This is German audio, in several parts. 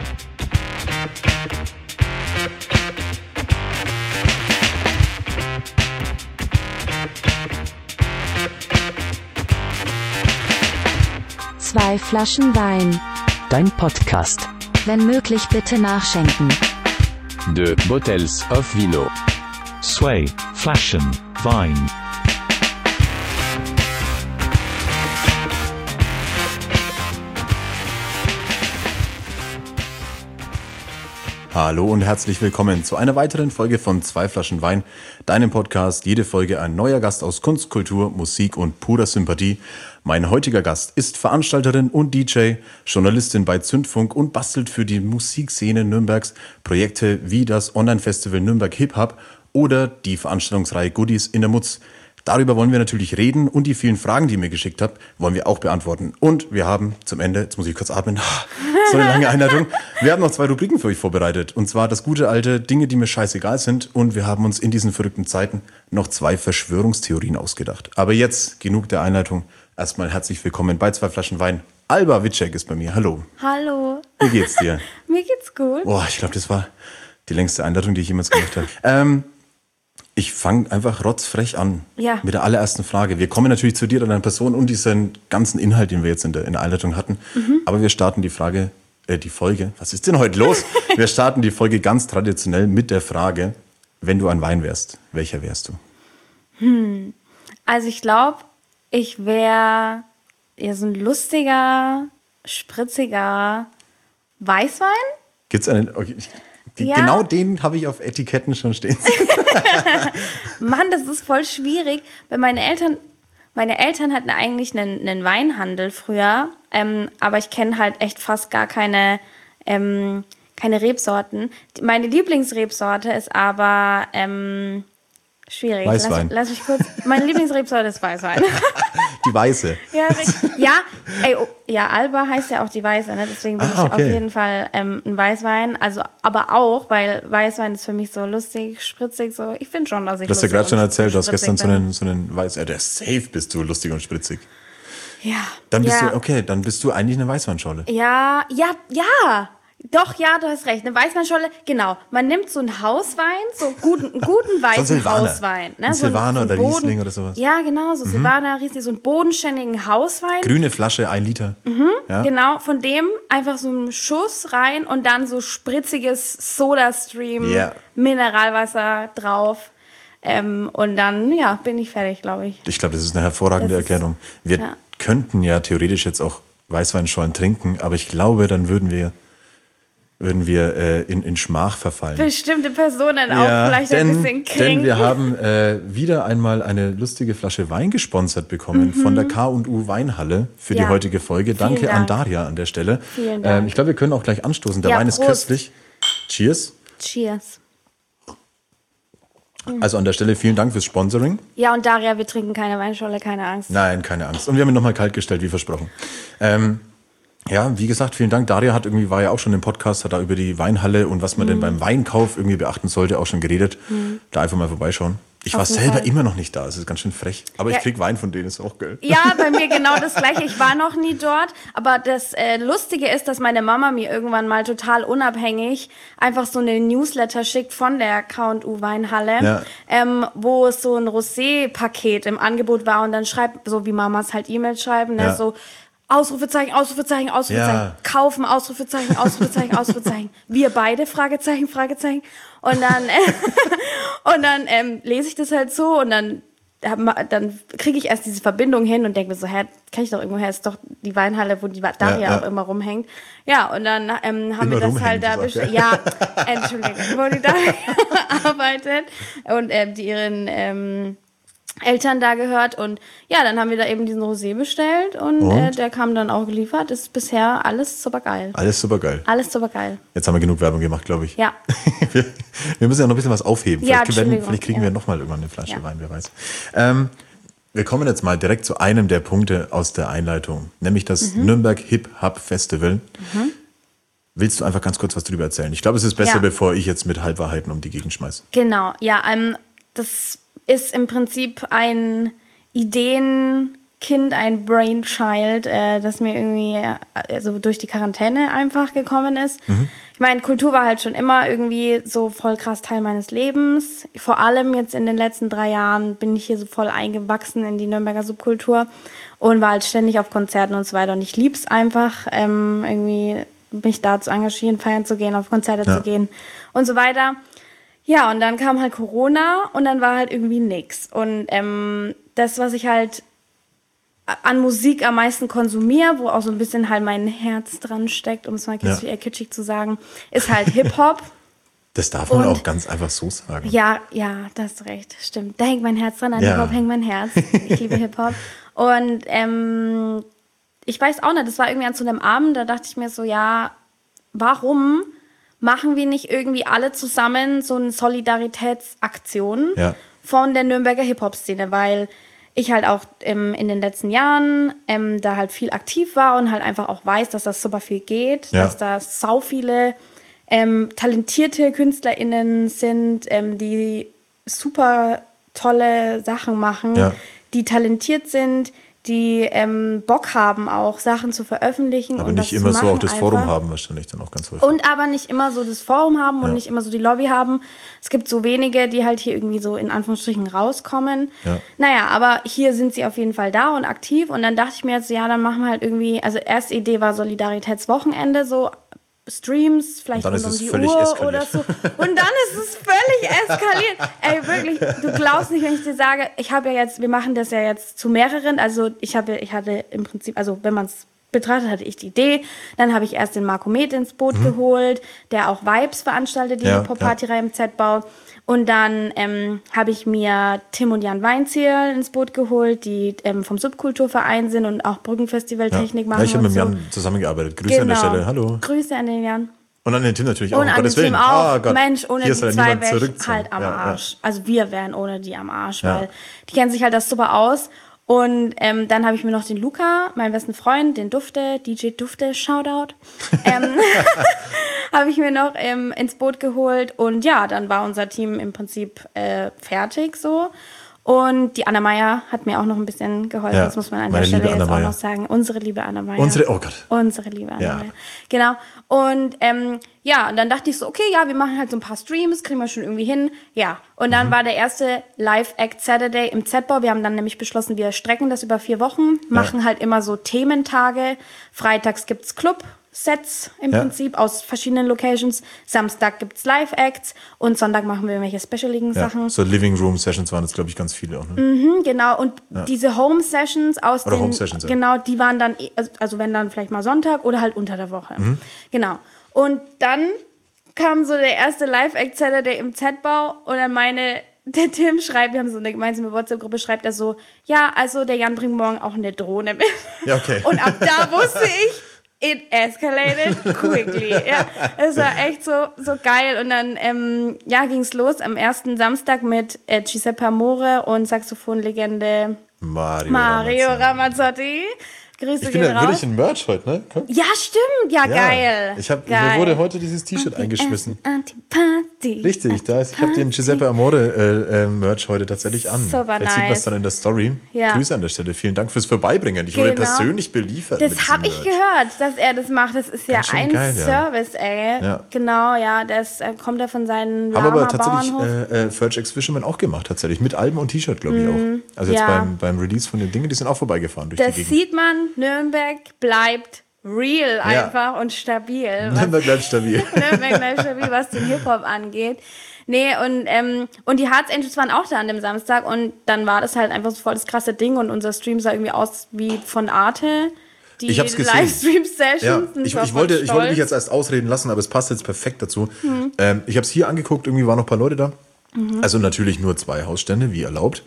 Zwei Flaschen Wein. Dein Podcast. Wenn möglich bitte nachschenken. Deux bottles of vino. Zwei Flaschen Wein. Hallo und herzlich willkommen zu einer weiteren Folge von Zwei Flaschen Wein, deinem Podcast. Jede Folge ein neuer Gast aus Kunst, Kultur, Musik und purer Sympathie. Mein heutiger Gast ist Veranstalterin und DJ, Journalistin bei Zündfunk und bastelt für die Musikszene Nürnbergs Projekte wie das Online-Festival Nürnberg Hip-Hop oder die Veranstaltungsreihe Goodies in der Mutz. Darüber wollen wir natürlich reden und die vielen Fragen, die ihr mir geschickt habt, wollen wir auch beantworten. Und wir haben zum Ende, jetzt muss ich kurz atmen, so eine lange Einleitung, wir haben noch 2 Rubriken für euch vorbereitet. Und zwar das gute alte Dinge, die mir scheißegal sind. Und wir haben uns in diesen verrückten Zeiten noch 2 Verschwörungstheorien ausgedacht. Aber jetzt genug der Einleitung. Erstmal herzlich willkommen bei Zwei Flaschen Wein. Alba Witschek ist bei mir. Hallo. Hallo. Wie geht's dir? Mir geht's gut. Boah, ich glaube, das war die längste Einleitung, die ich jemals gemacht habe. Ich fange einfach rotzfrech an mit der allerersten Frage. Wir kommen natürlich zu dir, deiner Person und diesen ganzen Inhalt, den wir jetzt in der Einleitung hatten. Aber wir starten die Folge, was ist denn heute los? Wir starten die Folge ganz traditionell mit der Frage, wenn du ein Wein wärst, welcher wärst du? Also ich glaube, ich wäre ja so ein lustiger, spritziger Weißwein. Gibt's einen... Okay. Ja. Genau den habe ich auf Etiketten schon stehen. Mann, das ist voll schwierig, weil meine Eltern hatten eigentlich einen Weinhandel früher, aber ich kenne halt echt fast gar keine Rebsorten. Meine Lieblingsrebsorte ist aber schwierig. Weißwein. Lass mich kurz. Meine Lieblingsrebsorte ist Weißwein. Die Weiße. Ja, Alba heißt ja auch die Weiße, ne? Deswegen bin ich auf jeden Fall ein Weißwein. Also, aber auch, weil Weißwein ist für mich so lustig, spritzig, so. Ich finde schon, dass ich. Du hast ja gerade schon erzählt, du hast gestern so bin. einen Weißwein. Der ist safe, bist du lustig und spritzig. Ja. Dann bist du eigentlich eine Weißweinschorle. Ja. Doch, ja, du hast recht. Eine Weißweinschorle, genau. Man nimmt so einen Hauswein, so guten weißen Hauswein. Ne? Ein Silvaner oder Boden, Riesling oder sowas. Ja, genau, so Silvaner, Riesling, so einen bodenständigen Hauswein. Grüne Flasche, 1 Liter. Ja? Genau, von dem einfach so einen Schuss rein und dann so spritziges Sodastream, Mineralwasser drauf. Und dann, bin ich fertig, glaube ich. Ich glaube, das ist eine hervorragende Erklärung. Wir könnten ja theoretisch jetzt auch Weißweinschorlen trinken, aber ich glaube, dann würden wir in Schmach verfallen. Bestimmte Personen auch vielleicht ein bisschen kränken. Denn wir haben wieder einmal eine lustige Flasche Wein gesponsert bekommen von der K&U Weinhalle für die heutige Folge. Danke an Daria an der Stelle. Vielen Dank. Ich glaube, wir können auch gleich anstoßen. Der Wein ist Prost. köstlich. Cheers. Cheers. Also an der Stelle vielen Dank fürs Sponsoring. Ja, und Daria, wir trinken keine Weinschorle, keine Angst. Nein, keine Angst. Und wir haben ihn nochmal kalt gestellt, wie versprochen. Ja, wie gesagt, vielen Dank. Daria war ja auch schon im Podcast, hat da über die Weinhalle und was man denn beim Weinkauf irgendwie beachten sollte, auch schon geredet. Da einfach mal vorbeischauen. Ich war selber immer noch nicht da, es ist ganz schön frech. Aber ich krieg Wein von denen, ist auch geil. Ja, bei mir genau das Gleiche. Ich war noch nie dort. Aber das Lustige ist, dass meine Mama mir irgendwann mal total unabhängig einfach so eine Newsletter schickt von der K&U Weinhalle, wo es so ein Rosé-Paket im Angebot war und dann schreibt, so wie Mamas halt E-Mails schreiben, ne, so Ausrufezeichen, Ausrufezeichen, Ausrufezeichen, kaufen, Ausrufezeichen, Ausrufezeichen, Ausrufezeichen. Wir beide, Fragezeichen, Fragezeichen. Und dann lese ich das halt so und dann kriege ich erst diese Verbindung hin und denke mir so, kann ich doch irgendwo her, ist doch die Weinhalle, wo die Daria auch immer rumhängt. Ja, und dann haben immer wir das halt da bestellt. Ja, Entschuldigung, wo die Daria arbeitet und die ihren Eltern da gehört und dann haben wir da eben diesen Rosé bestellt und? Der kam dann auch geliefert. Ist bisher alles super geil. Alles super geil. Alles super geil. Jetzt haben wir genug Werbung gemacht, glaube ich. Ja. wir müssen ja noch ein bisschen was aufheben. Vielleicht kriegen wir ja. nochmal irgendwann eine Flasche Wein, wer weiß. Wir kommen jetzt mal direkt zu einem der Punkte aus der Einleitung, nämlich das Nürnberg Hip-Hop Festival. Willst du einfach ganz kurz was darüber erzählen? Ich glaube, es ist besser, bevor ich jetzt mit Halbwahrheiten um die Gegend schmeiße. Genau, ja. Das ist im Prinzip ein Ideen Kind ein Brainchild, das mir irgendwie also durch die Quarantäne einfach gekommen ist. Ich meine, Kultur war halt schon immer irgendwie so voll krass Teil meines Lebens. Vor allem jetzt in den letzten 3 Jahren bin ich hier so voll eingewachsen in die Nürnberger Subkultur und war halt ständig auf Konzerten und so weiter. Und ich lieb's einfach, irgendwie mich da zu engagieren, feiern zu gehen, auf Konzerte zu gehen und so weiter. Ja, und dann kam halt Corona und dann war halt irgendwie nix. Und das, was ich halt an Musik am meisten konsumiere, wo auch so ein bisschen halt mein Herz dran steckt, um es mal kitschig zu sagen, ist halt Hip-Hop. Das darf man auch ganz einfach so sagen. Ja, da hast du recht, stimmt. Da hängt mein Herz dran, an Hip-Hop hängt mein Herz. Ich liebe Hip-Hop. Und ich weiß auch nicht, das war irgendwie an so einem Abend, da dachte ich mir so, ja, warum machen wir nicht irgendwie alle zusammen so eine Solidaritätsaktion von der Nürnberger Hip-Hop-Szene, weil ich halt auch in den letzten Jahren da halt viel aktiv war und halt einfach auch weiß, dass das super viel geht, dass da sau viele talentierte KünstlerInnen sind, die super tolle Sachen machen, die talentiert sind, die Bock haben, auch Sachen zu veröffentlichen. Aber und nicht immer so auch das Forum haben, wahrscheinlich dann auch ganz häufig. Und aber nicht immer so das Forum haben und nicht immer so die Lobby haben. Es gibt so wenige, die halt hier irgendwie so in Anführungsstrichen rauskommen. Ja. Naja, aber hier sind sie auf jeden Fall da und aktiv. Und dann dachte ich mir jetzt, ja, dann machen wir halt irgendwie, also erste Idee war Solidaritätswochenende, so Streams, vielleicht rund um die Uhr oder so. Und dann ist es völlig eskaliert. Ey, wirklich, du glaubst nicht, wenn ich dir sage, wir machen das ja jetzt zu mehreren. Also ich hatte im Prinzip, also wenn man es betrachtet, hatte ich die Idee. Dann habe ich erst den Marco Med ins Boot geholt, der auch Vibes veranstaltet, die Hip-Hop-Partyreihe im Z-Bau. Und dann habe ich mir Tim und Jan Weinzierl ins Boot geholt, die vom Subkulturverein sind und auch Brückenfestival-Technik machen. Ja, ich habe mit Jan zusammengearbeitet. Grüße an der Stelle, hallo. Grüße an den Jan. Und an den Tim natürlich auch. Und an den Tim auch. Gott. Mensch, ohne die zwei wäre ich halt am Arsch. Also wir wären ohne die am Arsch, weil die kennen sich halt das super aus. Und dann habe ich mir noch den Luca, meinen besten Freund, den Dufte, DJ Dufte, Shoutout, habe ich mir noch ins Boot geholt. Und ja, dann war unser Team im Prinzip fertig so. Und die Anna Meier hat mir auch noch ein bisschen geholfen. Das muss man an der Stelle jetzt auch noch sagen. Unsere liebe Anna Meier. Unsere liebe Anna Meier. Genau. Und und dann dachte ich so, okay, wir machen halt so ein paar Streams, kriegen wir schon irgendwie hin. Ja, und dann war der erste Live-Act Saturday im Z-Bau. Wir haben dann nämlich beschlossen, wir strecken das über 4 Wochen, machen halt immer so Thementage. Freitags gibt's Club-Sets im Prinzip aus verschiedenen Locations. Samstag gibt's Live-Acts und Sonntag machen wir irgendwelche Specialigen-Sachen. So Living Room Sessions waren das, glaube ich, ganz viele auch. Ne? Genau, und diese Home-Sessions aus den, Home-Sessions, genau, die waren dann, also wenn dann vielleicht mal Sonntag oder halt unter der Woche. Genau. Und dann kam so der erste Live-Act Saturday im Z-Bau und dann der Tim schreibt, wir haben so eine gemeinsame WhatsApp-Gruppe, schreibt er so, ja, also der Jan bringt morgen auch eine Drohne mit. Ja, okay. Und ab da wusste ich, it escalated quickly. Ja, es war echt so geil. Und dann ging's los am ersten Samstag mit Giuseppe Amore und Saxophonlegende Mario Ramazzotti. Grüße ich bin ja wirklich in Merch heute, ne? Komm. Ja, stimmt. Ja, geil. Mir wurde heute dieses T-Shirt eingeschmissen. Antiparty. Richtig, ich habe den Giuseppe Amore Merch heute tatsächlich an. Super Vielleicht sieht man es dann in der Story. Ja. Grüße an der Stelle. Vielen Dank fürs Vorbeibringen. Ich wurde persönlich beliefert. Das habe ich gehört, dass er das macht. Das ist ja ein geil, Service, ey. Ja. Genau, ja. Das kommt ja von seinen Haben aber tatsächlich Ferg X Fisherman auch gemacht, tatsächlich. Mit Alben und T-Shirt, glaube ich auch. Also jetzt beim Release von den Dingen, die sind auch vorbeigefahren durch die Gegend. Das sieht man. Nürnberg bleibt real einfach und stabil. Nürnberg bleibt stabil. Nürnberg bleibt stabil, was den Hip-Hop angeht. Nee, und die Hearts Angels waren auch da an dem Samstag und dann war das halt einfach so voll das krasse Ding und unser Stream sah irgendwie aus wie von Arte. Die Livestream-Sessions. Ja, ich wollte mich jetzt erst ausreden lassen, aber es passt jetzt perfekt dazu. Ich habe es hier angeguckt, irgendwie waren noch ein paar Leute da. Also natürlich nur 2 Hausstände, wie erlaubt.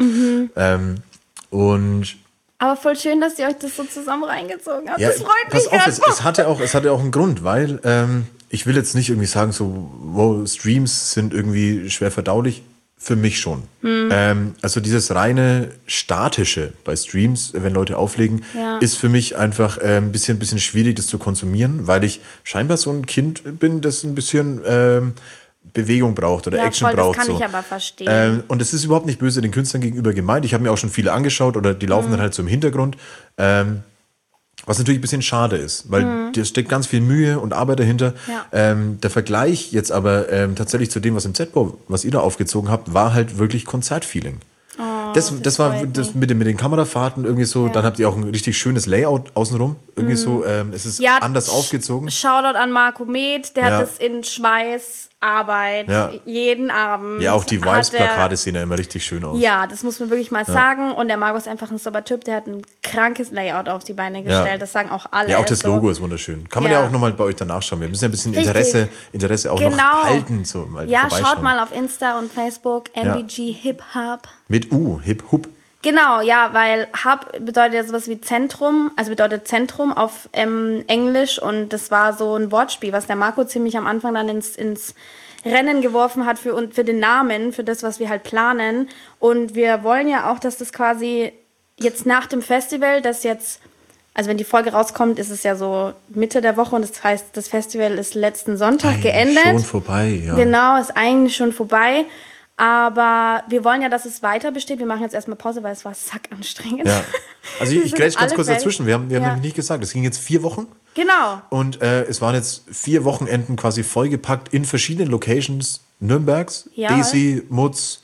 Aber voll schön, dass ihr euch das so zusammen reingezogen habt. Ja, das freut mich ganz. Es hatte auch einen Grund, weil ich will jetzt nicht irgendwie sagen, so, wow, Streams sind irgendwie schwer verdaulich. Für mich schon. Also dieses reine Statische bei Streams, wenn Leute auflegen, ist für mich einfach ein bisschen schwierig, das zu konsumieren, weil ich scheinbar so ein Kind bin, das ein bisschen Bewegung braucht oder Action voll, braucht. Das kann so. ich aber verstehen. Und es ist überhaupt nicht böse den Künstlern gegenüber gemeint. Ich habe mir auch schon viele angeschaut oder die laufen dann halt so im Hintergrund. Was natürlich ein bisschen schade ist, weil da steckt ganz viel Mühe und Arbeit dahinter. Ja. Der Vergleich jetzt aber tatsächlich zu dem, was im Z-Bau, was ihr da aufgezogen habt, war halt wirklich Konzertfeeling. Das war das mit den Kamerafahrten irgendwie so. Ja. Dann habt ihr auch ein richtig schönes Layout außenrum. Irgendwie so. Es ist anders aufgezogen. Shoutout an Marco Med, der hat das in Schweißarbeit jeden Abend. Ja, auch die Vibes-Plakate sehen ja immer richtig schön aus. Ja, das muss man wirklich mal sagen. Und der Marco ist einfach ein super Typ, der hat ein krankes Layout auf die Beine gestellt. Ja. Das sagen auch alle. Ja, auch das Logo ist wunderschön. Kann man ja auch nochmal bei euch danach schauen. Wir müssen ja ein bisschen Interesse auch noch halten. So, ja, schaut mal auf Insta und Facebook, NBG Hip Hop. Mit U, Hip Hop. Genau, ja, weil Hub bedeutet ja sowas wie Zentrum, also bedeutet Zentrum auf Englisch, und das war so ein Wortspiel, was der Marco ziemlich am Anfang dann ins Rennen geworfen hat für den Namen, für das, was wir halt planen. Und wir wollen ja auch, dass das quasi jetzt nach dem Festival, das jetzt, also wenn die Folge rauskommt, ist es ja so Mitte der Woche, und das heißt, das Festival ist letzten Sonntag geendet. Schon vorbei, ja. Genau, ist eigentlich schon vorbei. Aber wir wollen ja, dass es weiter besteht. Wir machen jetzt erstmal Pause, weil es war sackanstrengend. Ja. Also ich grätsch ganz kurz dazwischen. Wir haben nämlich nicht gesagt, es ging jetzt 4 Wochen. Genau. Und es waren jetzt 4 Wochenenden quasi vollgepackt in verschiedenen Locations Nürnbergs. Desi, Mutz,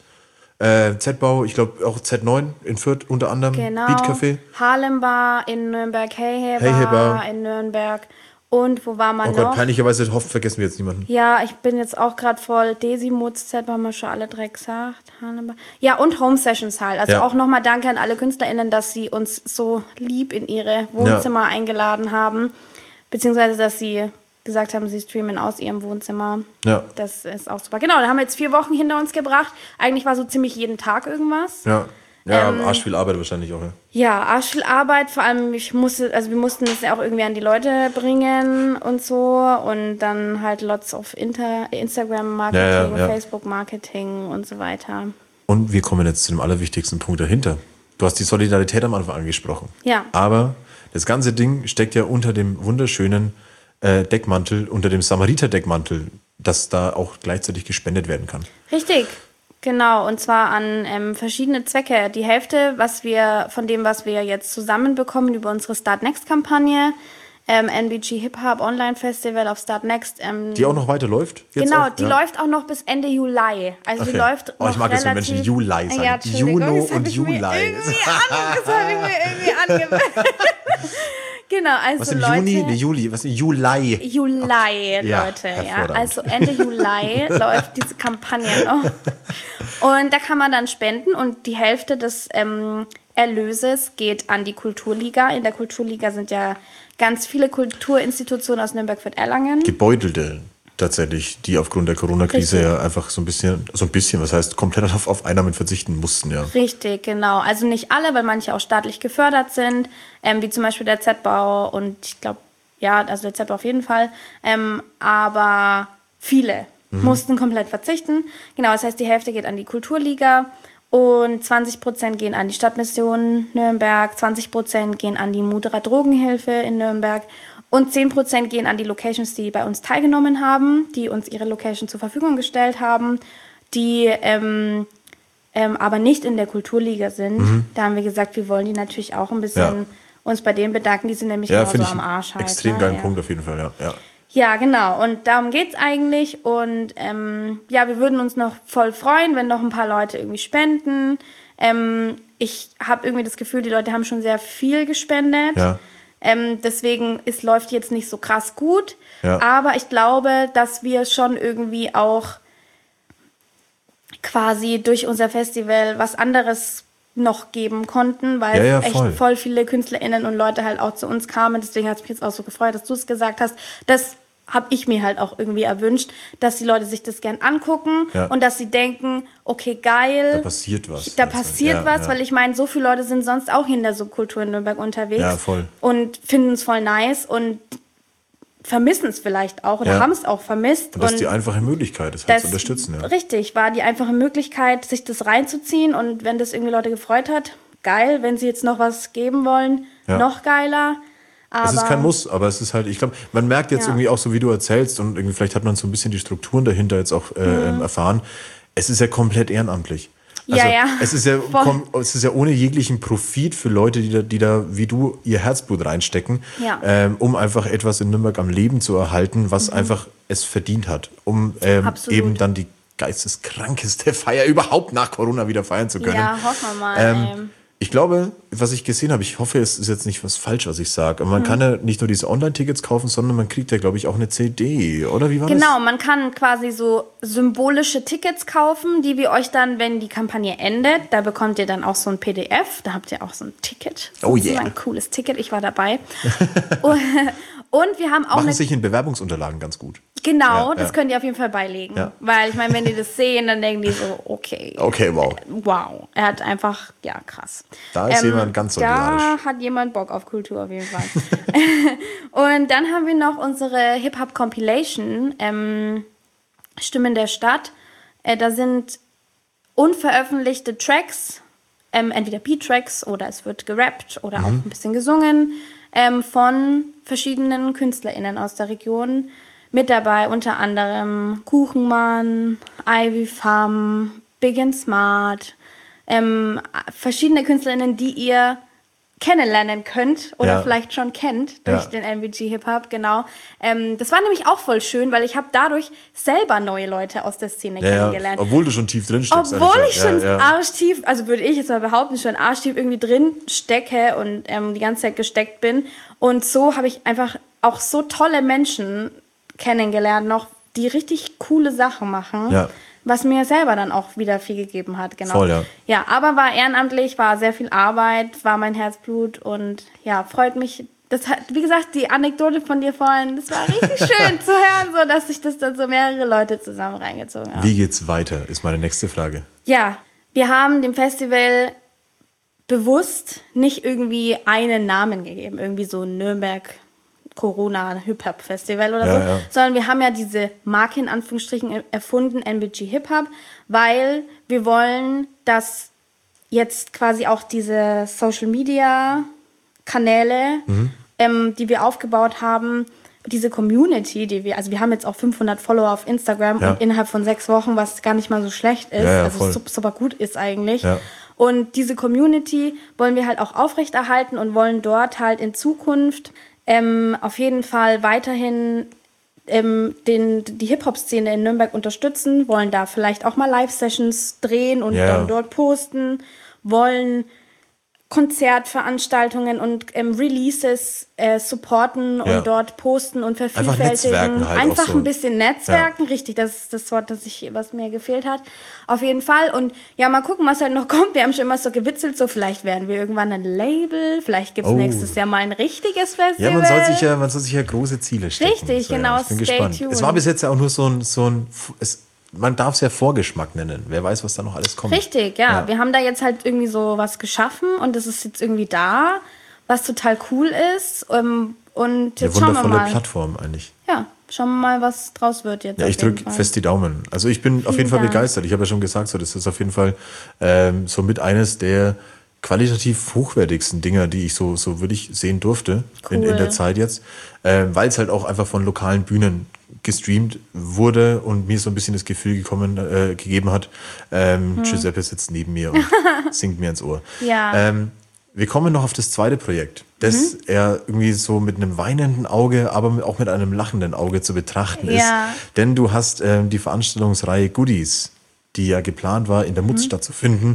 Z-Bau, ich glaube auch Z9 in Fürth unter anderem. Genau. Beat Café. Harlem Bar in Nürnberg, Hey Bar in Nürnberg. Und wo war man noch? Oh Gott, peinlicherweise vergessen wir jetzt niemanden. Ja, ich bin jetzt auch gerade voll. Desimutz, Z haben wir schon alle 3 gesagt. Ja, und Home Sessions halt. Also auch nochmal danke an alle KünstlerInnen, dass sie uns so lieb in ihre Wohnzimmer eingeladen haben. Beziehungsweise, dass sie gesagt haben, sie streamen aus ihrem Wohnzimmer. Ja. Das ist auch super. Genau, da haben wir jetzt 4 Wochen hinter uns gebracht. Eigentlich war so ziemlich jeden Tag irgendwas. Ja. Ja, arsch viel Arbeit wahrscheinlich auch, ja. Ja, arsch viel Arbeit, vor allem wir mussten das ja auch irgendwie an die Leute bringen und so, und dann halt lots of Instagram-Marketing, Facebook-Marketing und so weiter. Und wir kommen jetzt zu dem allerwichtigsten Punkt dahinter. Du hast die Solidarität am Anfang angesprochen. Ja. Aber das ganze Ding steckt ja unter dem wunderschönen Deckmantel, unter dem Samariter-Deckmantel, dass da auch gleichzeitig gespendet werden kann. Richtig. Genau, und zwar an verschiedene Zwecke. Die Hälfte, von dem, was wir jetzt zusammenbekommen über unsere Start Next-Kampagne, NBG Hip Hop Online Festival auf Start Next. Die auch noch weiter läuft? Genau, die läuft auch noch bis Ende Juli. Also die läuft noch ich mag es, wenn Menschen Juli sagen. Ja, Juno und Juli. Das habe ich mir irgendwie angewöhnt. Genau, also was im Leute, Juni? Nee, Juli. Was im Juli? Juli, okay. Leute. Ja. Also Ende Juli läuft diese Kampagne noch. Und da kann man dann spenden, und die Hälfte des Erlöses geht an die Kulturliga. In der Kulturliga sind ja ganz viele Kulturinstitutionen aus Nürnberg-Fürth-Erlangen. Gebeutelte tatsächlich, die aufgrund der Corona-Krise ja einfach so ein bisschen, was heißt, komplett auf Einnahmen verzichten mussten, ja. Richtig, genau. Also nicht alle, weil manche auch staatlich gefördert sind, wie zum Beispiel der Z-Bau, und ich glaube, also der Z-Bau auf jeden Fall, aber viele mussten komplett verzichten. Genau, das heißt, die Hälfte geht an die Kulturliga und 20% gehen an die Stadtmission Nürnberg, 20% gehen an die Mudra Drogenhilfe in Nürnberg und 10% gehen an die Locations, die bei uns teilgenommen haben, die uns ihre Location zur Verfügung gestellt haben, die aber nicht in der Kulturliga sind. Da haben wir gesagt, wir wollen die natürlich auch ein bisschen uns bei denen bedanken. Die sind nämlich genauso am Arsch halt. Extrem geilen Punkt auf jeden Fall, ja. Ja, genau. Und darum geht's eigentlich. Und wir würden uns noch voll freuen, wenn noch ein paar Leute irgendwie spenden. Ich habe irgendwie das Gefühl, die Leute haben schon sehr viel gespendet. Ja. Deswegen, es läuft jetzt nicht so krass gut. Ja. Aber ich glaube, dass wir schon irgendwie auch quasi durch unser Festival was anderes noch geben konnten, weil echt voll viele KünstlerInnen und Leute halt auch zu uns kamen. Deswegen hat es mich jetzt auch so gefreut, dass du es gesagt hast. Das habe ich mir halt auch irgendwie erwünscht, dass die Leute sich das gern angucken und dass sie denken, okay, geil. Da passiert was. Weil ich meine, so viele Leute sind sonst auch in der Subkultur in Nürnberg unterwegs und finden es voll nice und vermissen es vielleicht auch oder haben es auch vermisst. Und das ist die einfache Möglichkeit, das halt zu unterstützen. Ja. Richtig, war die einfache Möglichkeit, sich das reinzuziehen, und wenn das irgendwie Leute gefreut hat, geil. Wenn sie jetzt noch was geben wollen, noch geiler. Aber es ist kein Muss, aber es ist halt, ich glaube, man merkt jetzt irgendwie auch so, wie du erzählst und irgendwie vielleicht hat man so ein bisschen die Strukturen dahinter jetzt auch erfahren. Es ist ja komplett ehrenamtlich. Also es ist ja ohne jeglichen Profit für Leute, die da wie du ihr Herzblut reinstecken, um einfach etwas in Nürnberg am Leben zu erhalten, was einfach es verdient hat, um eben dann die geisteskrankeste Feier überhaupt nach Corona wieder feiern zu können. Ja, hoffen wir mal. Ich glaube, was ich gesehen habe, ich hoffe, es ist jetzt nicht was falsch, was ich sage, aber man kann ja nicht nur diese Online-Tickets kaufen, sondern man kriegt ja, glaube ich, auch eine CD, oder wie war das? Genau, man kann quasi so symbolische Tickets kaufen, die wir euch dann, wenn die Kampagne endet, da bekommt ihr dann auch so ein PDF, da habt ihr auch so ein Ticket. Oh yeah. So ein cooles Ticket, ich war dabei. Und wir haben auch Machen sich in Bewerbungsunterlagen ganz gut. Genau, das könnt ihr auf jeden Fall beilegen. Ja. Weil, ich meine, wenn die das sehen, dann denken die so, okay. Okay, wow. Wow, er hat einfach, krass. Da ist jemand ganz solidarisch. Da hat jemand Bock auf Kultur auf jeden Fall. Und dann haben wir noch unsere Hip-Hop-Compilation, Stimmen der Stadt. Da sind unveröffentlichte Tracks, entweder Beat-Tracks oder es wird gerappt oder auch ein bisschen gesungen, von verschiedenen KünstlerInnen aus der Region. Mit dabei unter anderem Kuchenmann, Ivy Farm, Big and Smart, verschiedene KünstlerInnen, die ihr kennenlernen könnt oder vielleicht schon kennt durch den NBG Hip-Hop, genau. Das war nämlich auch voll schön, weil ich habe dadurch selber neue Leute aus der Szene kennengelernt. Obwohl du schon tief drin steckst. Obwohl ich schon arschtief, also würde ich jetzt mal behaupten, schon arschtief irgendwie drin stecke und die ganze Zeit gesteckt bin. Und so habe ich einfach auch so tolle Menschen kennengelernt noch, die richtig coole Sachen machen, was mir selber dann auch wieder viel gegeben hat. Genau. Voll, ja. Ja, aber war ehrenamtlich, war sehr viel Arbeit, war mein Herzblut und freut mich. Das hat, wie gesagt, die Anekdote von dir vorhin, das war richtig schön zu hören, so dass sich das dann so mehrere Leute zusammen reingezogen haben. Wie geht's weiter, ist meine nächste Frage. Ja, wir haben dem Festival bewusst nicht irgendwie einen Namen gegeben, irgendwie so Nürnberg Corona-Hip-Hop-Festival oder so, sondern wir haben ja diese Marke in Anführungsstrichen erfunden, NBG Hip-Hop, weil wir wollen, dass jetzt quasi auch diese Social-Media-Kanäle, die wir aufgebaut haben, diese Community, also wir haben jetzt auch 500 Follower auf Instagram und innerhalb von 6 Wochen, was gar nicht mal so schlecht ist, also super gut ist eigentlich. Ja. Und diese Community wollen wir halt auch aufrechterhalten und wollen dort halt in Zukunft auf jeden Fall weiterhin die Hip-Hop-Szene in Nürnberg unterstützen, wollen da vielleicht auch mal Live-Sessions drehen und dann dort posten, wollen Konzertveranstaltungen und Releases supporten und dort posten und vervielfältigen. Einfach netzwerken halt einfach auch so. Ein bisschen netzwerken, richtig, das ist das Wort, was mir gefehlt hat. Auf jeden Fall. Und mal gucken, was halt noch kommt. Wir haben schon immer so gewitzelt, so vielleicht werden wir irgendwann ein Label, vielleicht gibt es nächstes Jahr mal ein richtiges Festival. Ja, man soll sich ja große Ziele stecken. Richtig, genau. Ich bin gespannt. Tuned. Es war bis jetzt ja auch nur man darf es ja Vorgeschmack nennen. Wer weiß, was da noch alles kommt. Richtig, ja. Wir haben da jetzt halt irgendwie so was geschaffen und das ist jetzt irgendwie da, was total cool ist. Und jetzt schauen wir mal. Eine wundervolle Plattform eigentlich. Ja, schauen wir mal, was draus wird jetzt. Ja, ich drücke fest die Daumen. Also ich bin auf jeden Fall begeistert. Ich habe ja schon gesagt, so, das ist auf jeden Fall so mit eines der qualitativ hochwertigsten Dinger, die ich so wirklich sehen durfte in der Zeit jetzt. Weil es halt auch einfach von lokalen Bühnen gestreamt wurde und mir so ein bisschen das Gefühl gegeben hat, Giuseppe sitzt neben mir und singt mir ins Ohr. Ja. Wir kommen noch auf das zweite Projekt, das er irgendwie so mit einem weinenden Auge, aber auch mit einem lachenden Auge zu betrachten ist. Denn du hast die Veranstaltungsreihe Goodies, die ja geplant war, in der Mutz stattzufinden,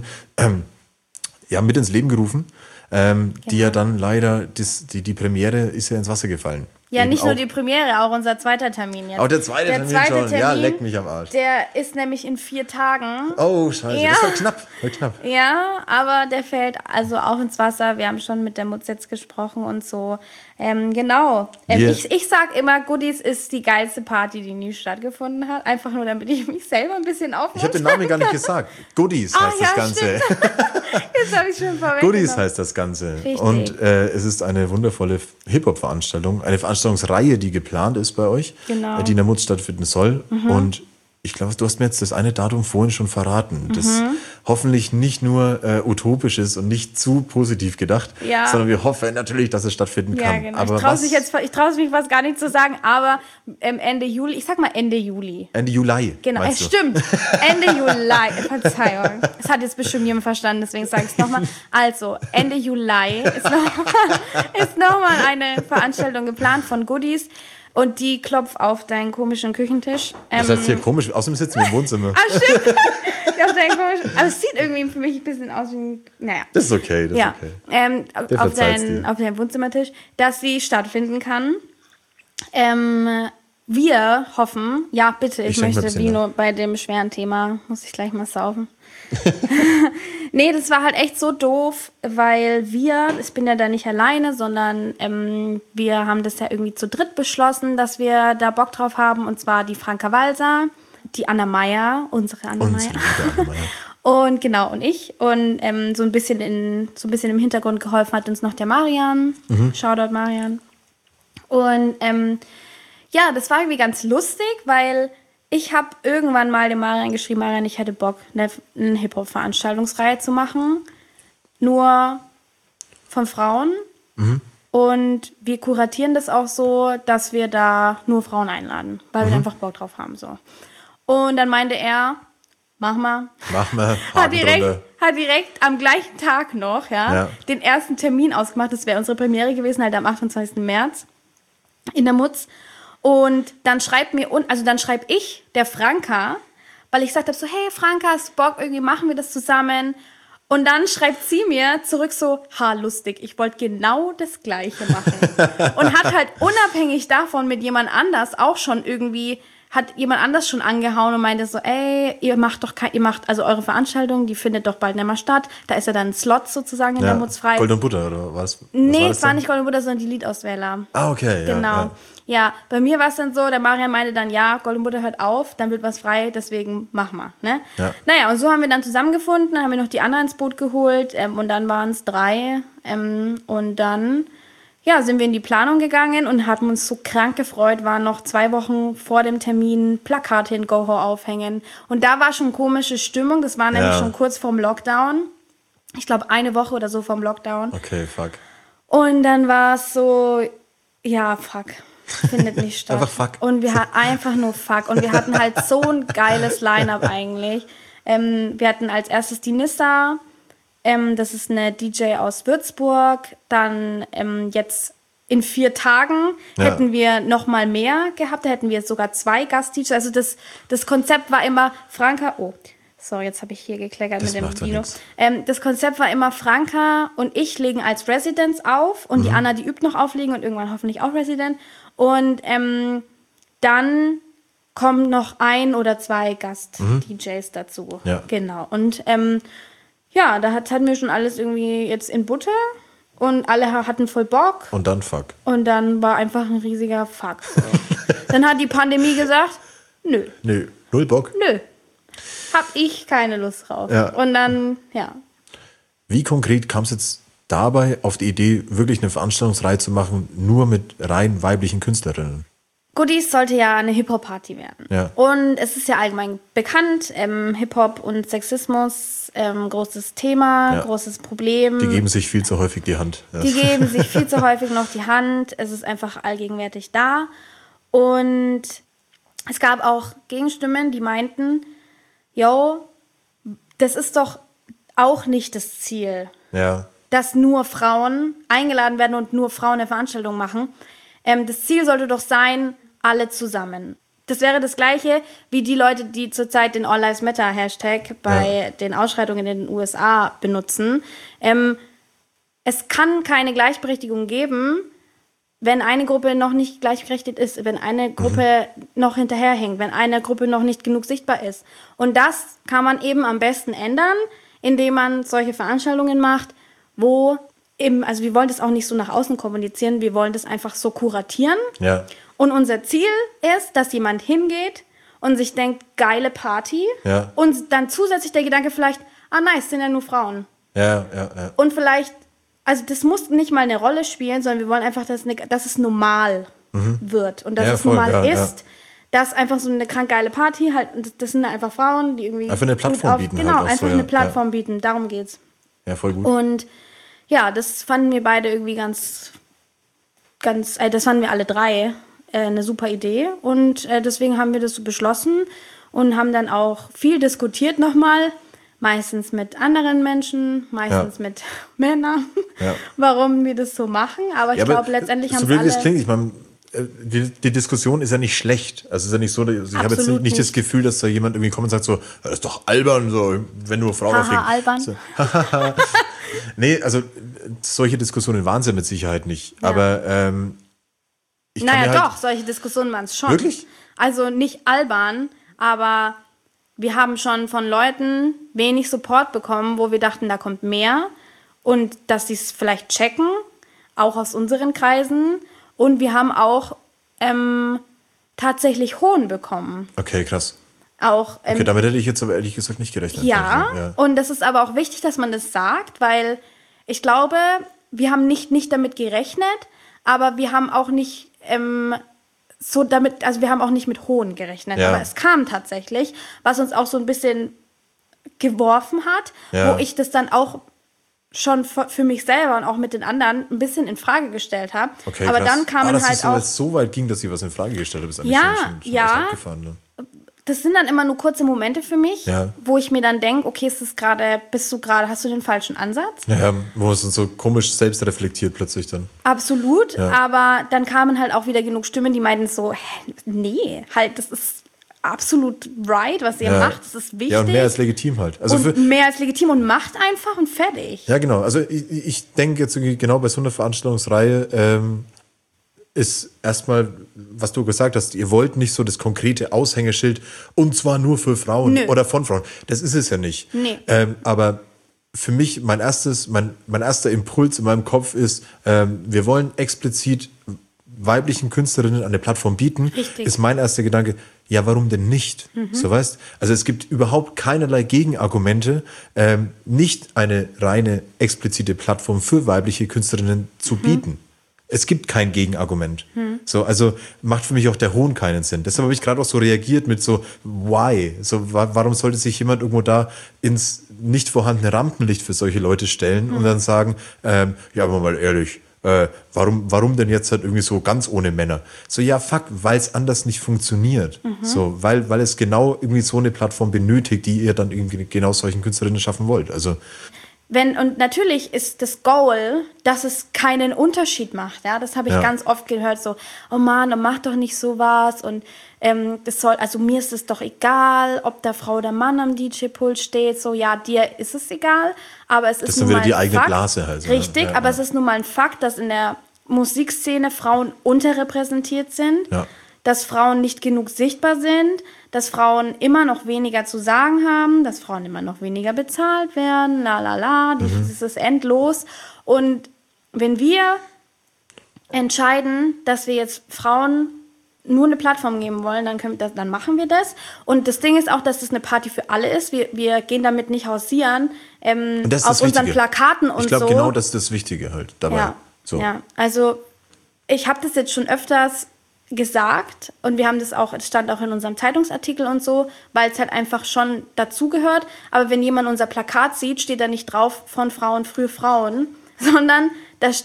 mit ins Leben gerufen. Die ja dann leider, die Premiere ist ja ins Wasser gefallen. Ja, nicht nur die Premiere, auch unser zweiter Termin jetzt. Auch der zweite Termin schon. Ja, leck mich am Arsch. Der ist nämlich in 4 Tagen. Oh, scheiße. Ja. Das ist knapp. Ja, aber der fällt also auch ins Wasser. Wir haben schon mit der Mutz jetzt gesprochen und so. Genau. Ich sag immer, Goodies ist die geilste Party, die nie stattgefunden hat. Einfach nur, damit ich mich selber ein bisschen aufmuntere. Ich habe den Namen gar nicht gesagt. Goodies heißt das Ganze. Jetzt habe ich schon vorweggenommen. Goodies heißt das Ganze. Richtig. Und es ist eine wundervolle Hip-Hop-Veranstaltung. Eine Veranstaltungsreihe, die geplant ist bei euch, die in der Mutz stattfinden soll. Und ich glaube, du hast mir jetzt das eine Datum vorhin schon verraten. Das hoffentlich nicht nur utopisch ist und nicht zu positiv gedacht, sondern wir hoffen natürlich, dass es stattfinden kann. Genau. Aber ich traue mich fast gar nicht zu sagen, aber Ende Juli, ich sag mal End Juli. Ende Juli. Genau, stimmt. Ende Juli. Verzeihung. Es hat jetzt bestimmt jemand verstanden, deswegen sage ich es nochmal. Also, Ende Juli ist nochmal eine Veranstaltung geplant von Goodies. Und die klopft auf deinen komischen Küchentisch. Das heißt hier komisch, außerdem sitzen wir im Wohnzimmer. Stimmt. Aber es sieht irgendwie für mich ein bisschen aus wie, naja. Das ist okay, auf deinem Wohnzimmertisch, dass sie stattfinden kann. Wir hoffen, ich möchte Vino bei dem schweren Thema, muss ich gleich mal saufen. Nee, das war halt echt so doof, weil ich bin ja da nicht alleine, sondern wir haben das ja irgendwie zu dritt beschlossen, dass wir da Bock drauf haben, und zwar die Franka Walser, die Anna Meyer, unsere Anna Meyer. Und genau, und ich. Und so ein bisschen im Hintergrund geholfen hat uns noch der Marian. Shoutout Marian. Und das war irgendwie ganz lustig, weil ich habe irgendwann mal dem Marian geschrieben, Marian, ich hätte Bock, eine Hip-Hop-Veranstaltungsreihe zu machen. Nur von Frauen. Und wir kuratieren das auch so, dass wir da nur Frauen einladen, weil wir einfach Bock drauf haben. So. Und dann meinte er, mach mal. Hat direkt am gleichen Tag noch den ersten Termin ausgemacht. Das wäre unsere Premiere gewesen, halt am 28. März in der Mutz. Und dann schreibe ich der Franka, weil ich gesagt habe so, hey Franka, hast du Bock, irgendwie machen wir das zusammen. Und dann schreibt sie mir zurück so, lustig, ich wollte genau das Gleiche machen. Und hat halt unabhängig davon mit jemand anders auch schon irgendwie, hat jemand anders schon angehauen und meinte so, ey, also eure Veranstaltung, die findet doch bald nicht mehr statt. Da ist ja dann ein Slot sozusagen in der Mutz frei. Gold und Butter oder was? Nee, es war nicht Gold und Butter, sondern die Liedauswähler. Okay, genau. Ja, bei mir war es dann so, der Marian meinte dann, Gold und Butter hört auf, dann wird was frei, deswegen mach mal. Ne? Ja. Naja, und so haben wir dann zusammengefunden, dann haben wir noch die anderen ins Boot geholt und dann waren es 3 und dann sind wir in die Planung gegangen und hatten uns so krank gefreut, waren noch 2 Wochen vor dem Termin Plakate in Goho aufhängen. Und da war schon komische Stimmung, das war nämlich schon kurz vorm Lockdown. Ich glaube 1 Woche oder so vorm Lockdown. Okay, fuck. Und dann war es so, fuck. Findet nicht statt. Einfach fuck. Und wir hatten einfach nur fuck. Und wir hatten halt so ein geiles Line-Up eigentlich. Wir hatten als erstes die Nissa. Das ist eine DJ aus Würzburg. Dann jetzt in 4 Tagen hätten wir noch mal mehr gehabt. Da hätten wir sogar 2 Gast-DJs. Also das Konzept war immer Franka... Oh, sorry, jetzt habe ich hier gekleckert mit dem Vino. Das Konzept war immer, Franka und ich legen als Residents auf. Und die Anna, die übt noch auflegen und irgendwann hoffentlich auch Resident. Und dann kommen noch 1 oder 2 Gast-DJs dazu. Ja. Genau. Und da hatten wir schon alles irgendwie jetzt in Butter und alle hatten voll Bock. Und dann fuck. Und dann war einfach ein riesiger Fuck. So. Dann hat die Pandemie gesagt, nö. Null Bock? Nö. Hab ich keine Lust drauf. Ja. Und dann, Wie konkret kam es jetzt dabei auf die Idee, wirklich eine Veranstaltungsreihe zu machen, nur mit rein weiblichen Künstlerinnen? Goodies sollte ja eine Hip-Hop-Party werden. Ja. Und es ist ja allgemein bekannt, Hip-Hop und Sexismus, großes Thema, großes Problem. Die geben sich viel zu häufig die Hand. Ja. Die geben sich viel zu häufig noch die Hand. Es ist einfach allgegenwärtig da. Und es gab auch Gegenstimmen, die meinten, das ist doch auch nicht das Ziel. Ja. Dass nur Frauen eingeladen werden und nur Frauen eine Veranstaltung machen. Das Ziel sollte doch sein, alle zusammen. Das wäre das Gleiche wie die Leute, die zurzeit den All Lives Matter Hashtag bei den Ausschreitungen in den USA benutzen. Es kann keine Gleichberechtigung geben, wenn eine Gruppe noch nicht gleichberechtigt ist, wenn eine Gruppe noch hinterherhängt, wenn eine Gruppe noch nicht genug sichtbar ist. Und das kann man eben am besten ändern, indem man solche Veranstaltungen macht, also wir wollen das auch nicht so nach außen kommunizieren, wir wollen das einfach so kuratieren. Ja. Und unser Ziel ist, dass jemand hingeht und sich denkt, geile Party. Ja. Und dann zusätzlich der Gedanke vielleicht, nice, sind ja nur Frauen. Ja. Und vielleicht, also das muss nicht mal eine Rolle spielen, sondern wir wollen einfach, dass es normal wird. Und dass es normal ist, das ist einfach so eine krank geile Party, halt, das sind einfach Frauen, die irgendwie... Einfach eine Plattform bieten. Genau, halt einfach eine Plattform bieten, darum geht's. Ja, voll gut. Und ja, das fanden wir beide irgendwie das fanden wir alle drei eine super Idee. Und deswegen haben wir das so beschlossen und haben dann auch viel diskutiert nochmal, meistens mit anderen Menschen, meistens mit Männern, warum wir das so machen. Aber ich glaube, letztendlich haben es alle... So klingt, ich meine, die Diskussion ist ja nicht schlecht. Also es ist ja nicht so, ich habe jetzt nicht das Gefühl, dass da jemand irgendwie kommt und sagt so, das ist doch albern, so, wenn nur Frauen aufregen. Albern. So. Nee, also solche Diskussionen waren es ja mit Sicherheit nicht. Ja. Aber doch, solche Diskussionen waren es schon. Wirklich? Also nicht albern, aber wir haben schon von Leuten wenig Support bekommen, wo wir dachten, da kommt mehr. Und dass sie es vielleicht checken, auch aus unseren Kreisen. Und wir haben auch tatsächlich Hohn bekommen. Okay, krass. Auch, okay, damit hätte ich jetzt aber ehrlich gesagt nicht gerechnet. Ja, und das ist aber auch wichtig, dass man das sagt, weil ich glaube, wir haben nicht damit gerechnet, aber wir haben auch nicht wir haben auch nicht mit Hohn gerechnet, aber es kam tatsächlich, was uns auch so ein bisschen geworfen hat, wo ich das dann auch schon für mich selber und auch mit den anderen ein bisschen in Frage gestellt habe. Okay, aber krass. Dann kamen dass halt es auch... so weit ging, dass sie was in Frage gestellt haben, ist eigentlich schon abgefahren. Ne? Das sind dann immer nur kurze Momente für mich, wo ich mir dann denke, okay, hast du den falschen Ansatz? Ja, wo es so komisch selbst reflektiert plötzlich dann. Absolut, aber dann kamen halt auch wieder genug Stimmen, die meinten so, nee, halt, das ist absolut right, was ihr macht, das ist wichtig. Ja, und mehr als legitim halt. Also mehr als legitim und macht einfach und fertig. Ja, genau. Also ich denke jetzt genau bei so einer Veranstaltungsreihe ist erstmal, was du gesagt hast, ihr wollt nicht so das konkrete Aushängeschild und zwar nur für Frauen oder von Frauen. Das ist es ja nicht. Nee. Aber für mich, mein erster Impuls in meinem Kopf ist, wir wollen explizit weiblichen Künstlerinnen eine Plattform bieten. Richtig. Ist mein erster Gedanke, ja, warum denn nicht? So, weißt? Also es gibt überhaupt keinerlei Gegenargumente, nicht eine reine explizite Plattform für weibliche Künstlerinnen zu bieten. Es gibt kein Gegenargument. So, also macht für mich auch der Hohn keinen Sinn. Deshalb habe ich gerade auch so reagiert mit so, why? So, warum sollte sich jemand irgendwo da ins nicht vorhandene Rampenlicht für solche Leute stellen und dann sagen, ja, aber mal ehrlich, warum denn jetzt halt irgendwie so ganz ohne Männer? So, ja, fuck, weil es anders nicht funktioniert. So, weil es genau irgendwie so eine Plattform benötigt, die ihr dann irgendwie genau solchen Künstlerinnen schaffen wollt. Also und natürlich ist das Goal, dass es keinen Unterschied macht. Ja, das habe ich ganz oft gehört, so, oh Mann, mach doch nicht sowas und mir ist es doch egal, ob da Frau oder Mann am DJ-Pult steht. So, ja, dir ist es egal, aber es ist nun mal ein Fakt. Das ist wieder die eigene Blase halt. Richtig, aber es ist nun mal ein Fakt, dass in der Musikszene Frauen unterrepräsentiert sind, dass Frauen nicht genug sichtbar sind, dass Frauen immer noch weniger zu sagen haben, dass Frauen immer noch weniger bezahlt werden, das ist endlos. Und wenn wir entscheiden, dass wir jetzt Frauen nur eine Plattform geben wollen, dann machen wir das. Und das Ding ist auch, dass das eine Party für alle ist. Wir gehen damit nicht hausieren, auf unseren Plakaten und so. Ich glaube, genau das ist das Wichtige halt dabei. Ja, also ich habe das jetzt schon öfters gesagt und wir haben das auch, es stand auch in unserem Zeitungsartikel und so, weil es halt einfach schon dazugehört. Aber wenn jemand unser Plakat sieht, steht da nicht drauf von Frauen für Frauen, sondern das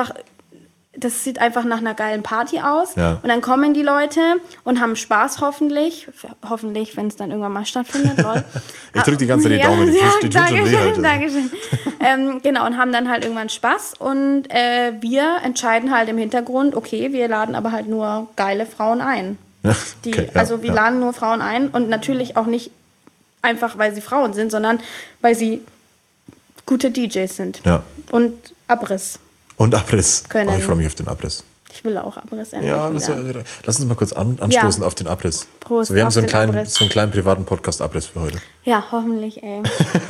sieht einfach nach einer geilen Party aus. Ja. Und dann kommen die Leute und haben Spaß hoffentlich, wenn es dann irgendwann mal stattfindet. Ich drücke die ganze Zeit die Daumen, die tut schon weh halt. Dankeschön. Genau, und haben dann halt irgendwann Spaß und wir entscheiden halt im Hintergrund, okay, wir laden aber halt nur geile Frauen ein. Wir laden nur Frauen ein und natürlich auch nicht einfach, weil sie Frauen sind, sondern weil sie gute DJs sind. Ja. Und Abriss. Und Abriss. Oh, ich freue mich auf den Abriss. Ich will auch Abriss endlich. Ja, lass uns mal kurz anstoßen auf den Abriss. Prost. So, wir haben so einen kleinen privaten Podcast-Abriss für heute. Ja, hoffentlich, ey.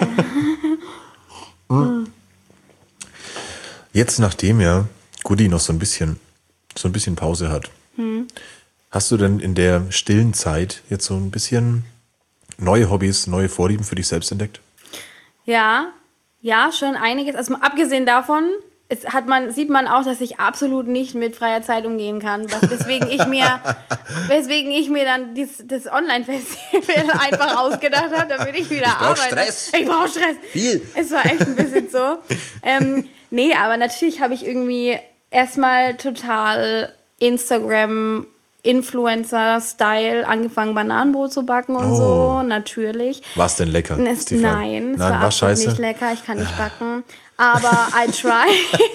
Jetzt, nachdem ja Goody noch so ein bisschen Pause hat, hast du denn in der stillen Zeit jetzt so ein bisschen neue Hobbys, neue Vorlieben für dich selbst entdeckt? Ja, schon einiges. Also mal abgesehen davon, sieht man auch, dass ich absolut nicht mit freier Zeit umgehen kann, weswegen ich mir dann das Online-Festival einfach ausgedacht habe, damit ich wieder arbeite. Ich brauche Stress. Viel. Es war echt ein bisschen so. Nee, aber natürlich habe ich irgendwie erstmal total Instagram Influencer-Style angefangen, Bananenbrot zu backen und so, natürlich. War es denn lecker? Nein, es war absolut nicht lecker, ich kann nicht backen, aber I try.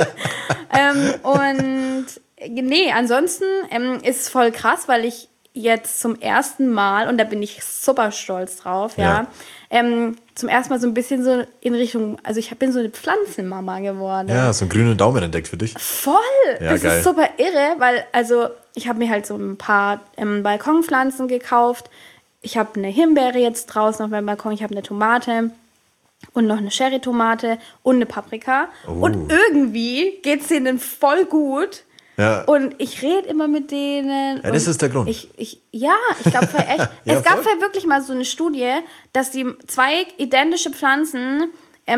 Ansonsten ist es voll krass, weil ich jetzt zum ersten Mal, und da bin ich super stolz drauf, zum ersten Mal so ein bisschen so in Richtung, also ich bin so eine Pflanzenmama geworden. Ja, so einen grünen Daumen entdeckt für dich. Voll! Ja, das geil. Ist super irre, weil, also ich habe mir halt so ein paar Balkonpflanzen gekauft. Ich habe eine Himbeere jetzt draußen auf meinem Balkon, ich habe eine Tomate und noch eine Cherrytomate und eine Paprika. Und irgendwie geht es denen voll gut. Ja. Und ich rede immer mit denen. Ja, das ist der Grund. Ich glaube echt. Es gab ja wirklich mal so eine Studie, dass die 2 identische Pflanzen,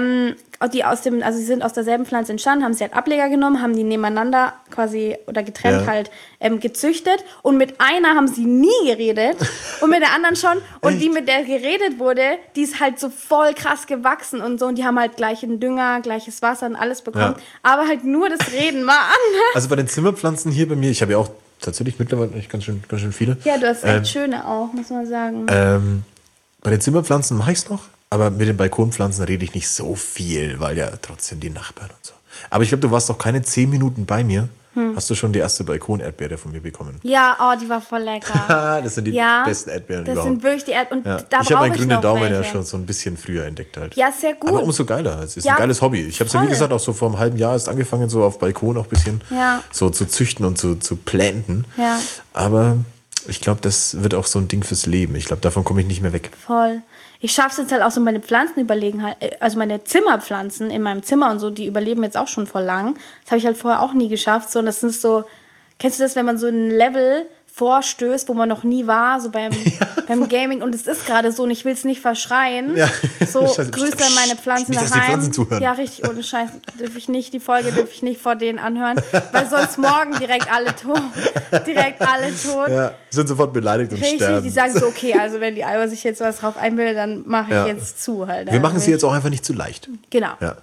sie sind aus derselben Pflanze entstanden, haben sie halt Ableger genommen, haben die nebeneinander quasi oder getrennt gezüchtet, und mit einer haben sie nie geredet und mit der anderen schon, und die, mit der geredet wurde, die ist halt so voll krass gewachsen und so, und die haben halt gleichen Dünger, gleiches Wasser und alles bekommen, aber halt nur das Reden war anders. Also bei den Zimmerpflanzen hier bei mir, ich habe ja auch tatsächlich mittlerweile ganz schön viele. Ja, du hast echt schöne auch, muss man sagen. Bei den Zimmerpflanzen mache ich es noch. Aber mit den Balkonpflanzen rede ich nicht so viel, weil ja trotzdem die Nachbarn und so. Aber ich glaube, du warst doch keine 10 Minuten bei mir. Hast du schon die erste Balkon-Erdbeere von mir bekommen? Ja, die war voll lecker. Das sind die besten Erdbeeren das überhaupt. sind wirklich die Erdbeeren. Ja. Ich habe meinen grünen Daumen ja schon so ein bisschen früher entdeckt halt. Ja, sehr gut. Aber umso geiler. Es ist ein geiles Hobby. Ich habe es ja, wie gesagt, auch so vor einem halben Jahr erst angefangen, so auf Balkon auch ein bisschen so zu züchten und zu planten. Ja. Aber ich glaube, das wird auch so ein Ding fürs Leben. Ich glaube, davon komme ich nicht mehr weg. Voll. Ich schaffe es jetzt halt auch so, meine Pflanzen überlegen halt, also meine Zimmerpflanzen in meinem Zimmer und so, die überleben jetzt auch schon voll lang. Das habe ich halt vorher auch nie geschafft. So, und das sind so, kennst du das, wenn man so ein Level vorstößt, wo man noch nie war, so beim Gaming, und es ist gerade so, und ich will es nicht verschreien. Ja. So, Grüße an meine Pflanzen nicht, daheim. Dass die Pflanzen zuhören. Ja, richtig, ohne Scheiß, die Folge dürfe ich nicht vor denen anhören, weil sonst morgen direkt alle tot. Ja, sind sofort beleidigt und richtig, sterben. Die sagen so, okay, also wenn die Alba sich jetzt was drauf einbildet, dann mache ich jetzt zu halt. Wir machen sie jetzt auch einfach nicht zu leicht. Genau. Ja.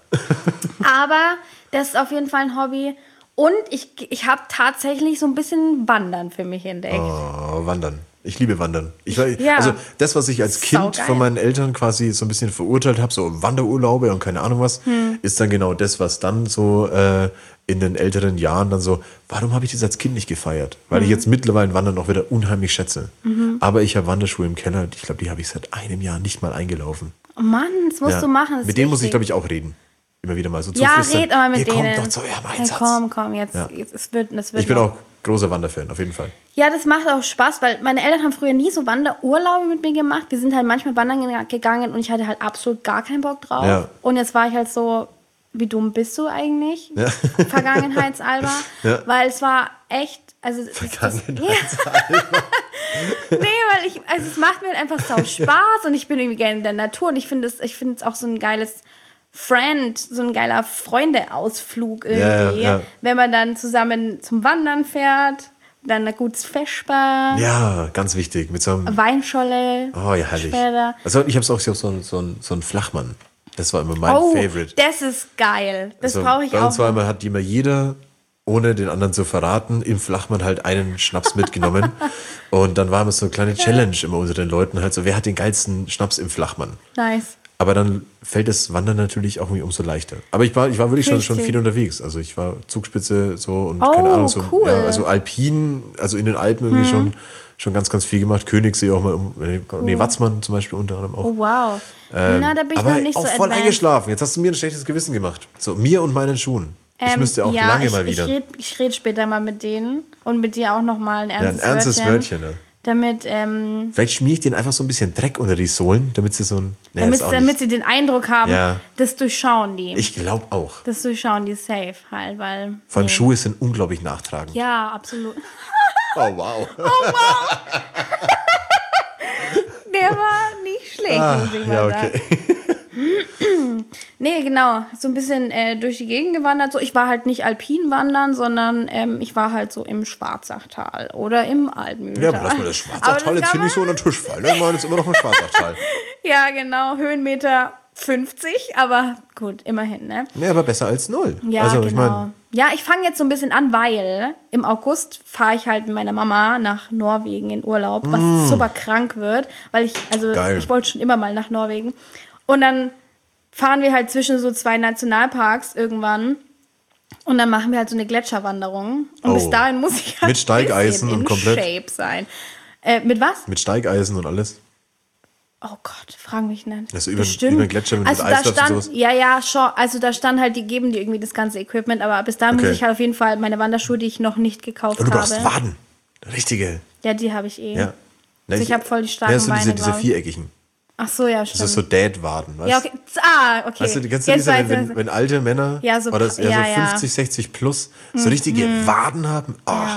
Aber das ist auf jeden Fall ein Hobby. Und ich habe tatsächlich so ein bisschen Wandern für mich entdeckt. Oh, Wandern. Ich liebe Wandern. Also das, was ich als Kind von meinen Eltern quasi so ein bisschen verurteilt habe, so Wanderurlaube und keine Ahnung was, ist dann genau das, was dann so in den älteren Jahren dann so, warum habe ich das als Kind nicht gefeiert? Weil ich jetzt mittlerweile Wandern auch wieder unheimlich schätze. Aber ich habe Wanderschuhe im Keller, ich glaube, die habe ich seit einem Jahr nicht mal eingelaufen. Oh Mann, das musst du machen. Mit denen muss ich, glaube ich, auch reden. Immer wieder mal so red aber mit denen. Kommt doch zu eurem Einsatz. Komm, jetzt es wird ich bin auch großer Wanderfan, auf jeden Fall. Ja, das macht auch Spaß, weil meine Eltern haben früher nie so Wanderurlaube mit mir gemacht. Wir sind halt manchmal wandern gegangen und ich hatte halt absolut gar keinen Bock drauf. Ja. Und jetzt war ich halt so, wie dumm bist du eigentlich? Ja. Vergangenheitsalber. Ja. Weil es war echt, Vergangenheitsalber. Nee, weil es macht mir halt einfach sau Spaß und ich bin irgendwie gerne in der Natur und ich finde es auch so ein geiles so ein geiler Freunde-Ausflug irgendwie. Ja. Wenn man dann zusammen zum Wandern fährt, dann ein gutes Vesper. Ja, ganz wichtig. Mit so einem Weinscholle. Oh ja, herrlich. Später. Also ich habe auch so einen Flachmann. Das war immer mein Favorite. Das ist geil. Das brauche ich auch. Bei uns war immer, hat immer jeder, ohne den anderen zu verraten, im Flachmann halt einen Schnaps mitgenommen. Und dann war immer so eine kleine Challenge immer unter den Leuten halt so, wer hat den geilsten Schnaps im Flachmann? Nice. Aber dann fällt das Wandern natürlich auch irgendwie umso leichter. Aber ich war wirklich schon viel unterwegs. Also ich war Zugspitze so und keine Ahnung. So, cool. Ja, also Alpin, also in den Alpen irgendwie schon ganz, ganz viel gemacht. Königssee auch mal, Watzmann zum Beispiel unter anderem auch. Oh wow. Da bin ich noch nicht so auch voll eingeschlafen. Jetzt hast du mir ein schlechtes Gewissen gemacht. So, mir und meinen Schuhen. Ich müsste auch lange mal wieder. Ich red später mal mit denen und mit dir auch nochmal ein ernstes Wörtchen. Ja. Damit, vielleicht schmier ich denen einfach so ein bisschen Dreck unter die Sohlen, damit sie so ein... damit sie den Eindruck haben, das durchschauen die. Ich glaube auch. Das durchschauen die safe halt, weil... Vor allem Schuhe sind unglaublich nachtragend. Ja, absolut. Oh wow. Der war nicht schlecht, muss ich mal sagen. Nee, genau. So ein bisschen durch die Gegend gewandert. So, ich war halt nicht alpin wandern, sondern ich war halt so im Schwarzachtal oder im Alpenmühltal. Ja, aber lass mal das Schwarzachtal jetzt hier nicht so unter den Tisch fallen. Wir waren jetzt immer noch im Schwarzachtal. Ja, genau. Höhenmeter 50, aber gut, immerhin, ne? Ja, aber besser als 0. Ja, also, genau. Ich mein, ja, ich fange jetzt so ein bisschen an, weil im August fahre ich halt mit meiner Mama nach Norwegen in Urlaub, was super krank wird, weil ich wollte schon immer mal nach Norwegen. Und dann fahren wir halt zwischen so 2 Nationalparks irgendwann und dann machen wir halt so eine Gletscherwanderung. Und bis dahin muss ich halt mit Steigeisen in und komplett Shape sein. Mit was? Mit Steigeisen und alles. Oh Gott, frag mich nicht. Das ist über den Gletscher mit Eis und sowas. Ja, schon. Also da stand halt, die geben dir irgendwie das ganze Equipment, aber bis dahin muss ich halt auf jeden Fall meine Wanderschuhe, die ich noch nicht gekauft habe. Und du brauchst Waden. Richtige. Ja, die habe ich eh. Ja. Also ich habe voll die starken Beine. Diese viereckigen. Ach so, ja, stimmt. Das ist so Dad-Waden, weißt du? Ja, okay. Okay. Weißt du, kennst du diese, wenn alte Männer, ja, so, oder so 50, 60 plus, so richtige Waden haben? Oh, ja.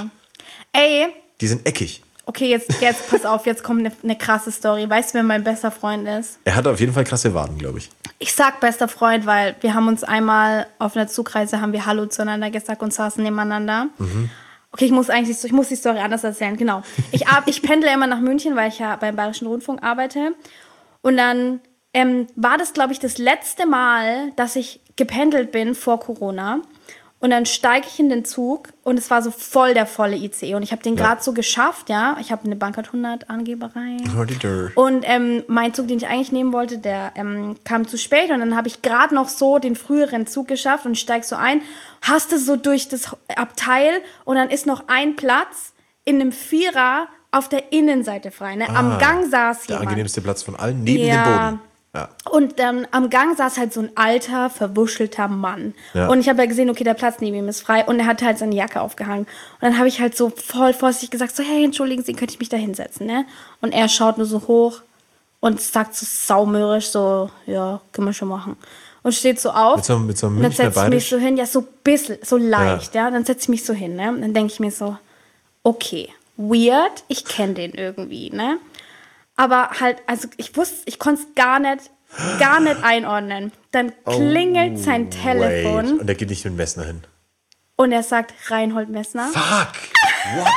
Ey. Die sind eckig. Okay, jetzt pass auf, jetzt kommt eine krasse Story. Weißt du, wer mein bester Freund ist? Er hat auf jeden Fall krasse Waden, glaube ich. Ich sag bester Freund, weil wir haben uns einmal auf einer Zugreise, haben wir Hallo zueinander gesagt und saßen nebeneinander. Okay, ich muss die Story anders erzählen, genau. Ich pendle immer nach München, weil ich ja beim Bayerischen Rundfunk arbeite. Und dann war das, glaube ich, das letzte Mal, dass ich gependelt bin vor Corona. Und dann steige ich in den Zug und es war so voll der volle ICE. Und ich habe den gerade so geschafft, ja. Ich habe eine Bankart 100 Angeberei. Und mein Zug, den ich eigentlich nehmen wollte, der kam zu spät. Und dann habe ich gerade noch so den früheren Zug geschafft und steige so ein. Haste so durch das Abteil und dann ist noch ein Platz in einem Vierer auf der Innenseite frei. Ne? Am Gang saß jemand. Der angenehmste Platz von allen, neben dem Boden. Ja. Und am Gang saß halt so ein alter, verwuschelter Mann. Ja. Und ich habe ja gesehen, okay, der Platz neben ihm ist frei. Und er hat halt seine Jacke aufgehangen. Und dann habe ich halt so voll vorsichtig gesagt, so, hey, entschuldigen Sie, könnte ich mich da hinsetzen, ne? Und er schaut nur so hoch und sagt so saumörisch so, ja, können wir schon machen. Und steht so auf. Mit so einem und dann setze ich mich Bayerisch? so hin, ja, so ein bisschen, so leicht, ja. Dann setze ich mich so hin, ne? Und dann denke ich mir so, okay, weird, ich kenne den irgendwie, ne? Aber halt, also ich konnte es gar nicht einordnen. Dann klingelt sein Telefon. Wait. Und er geht nicht mit Messner hin. Und er sagt, Reinhold Messner. Fuck! What?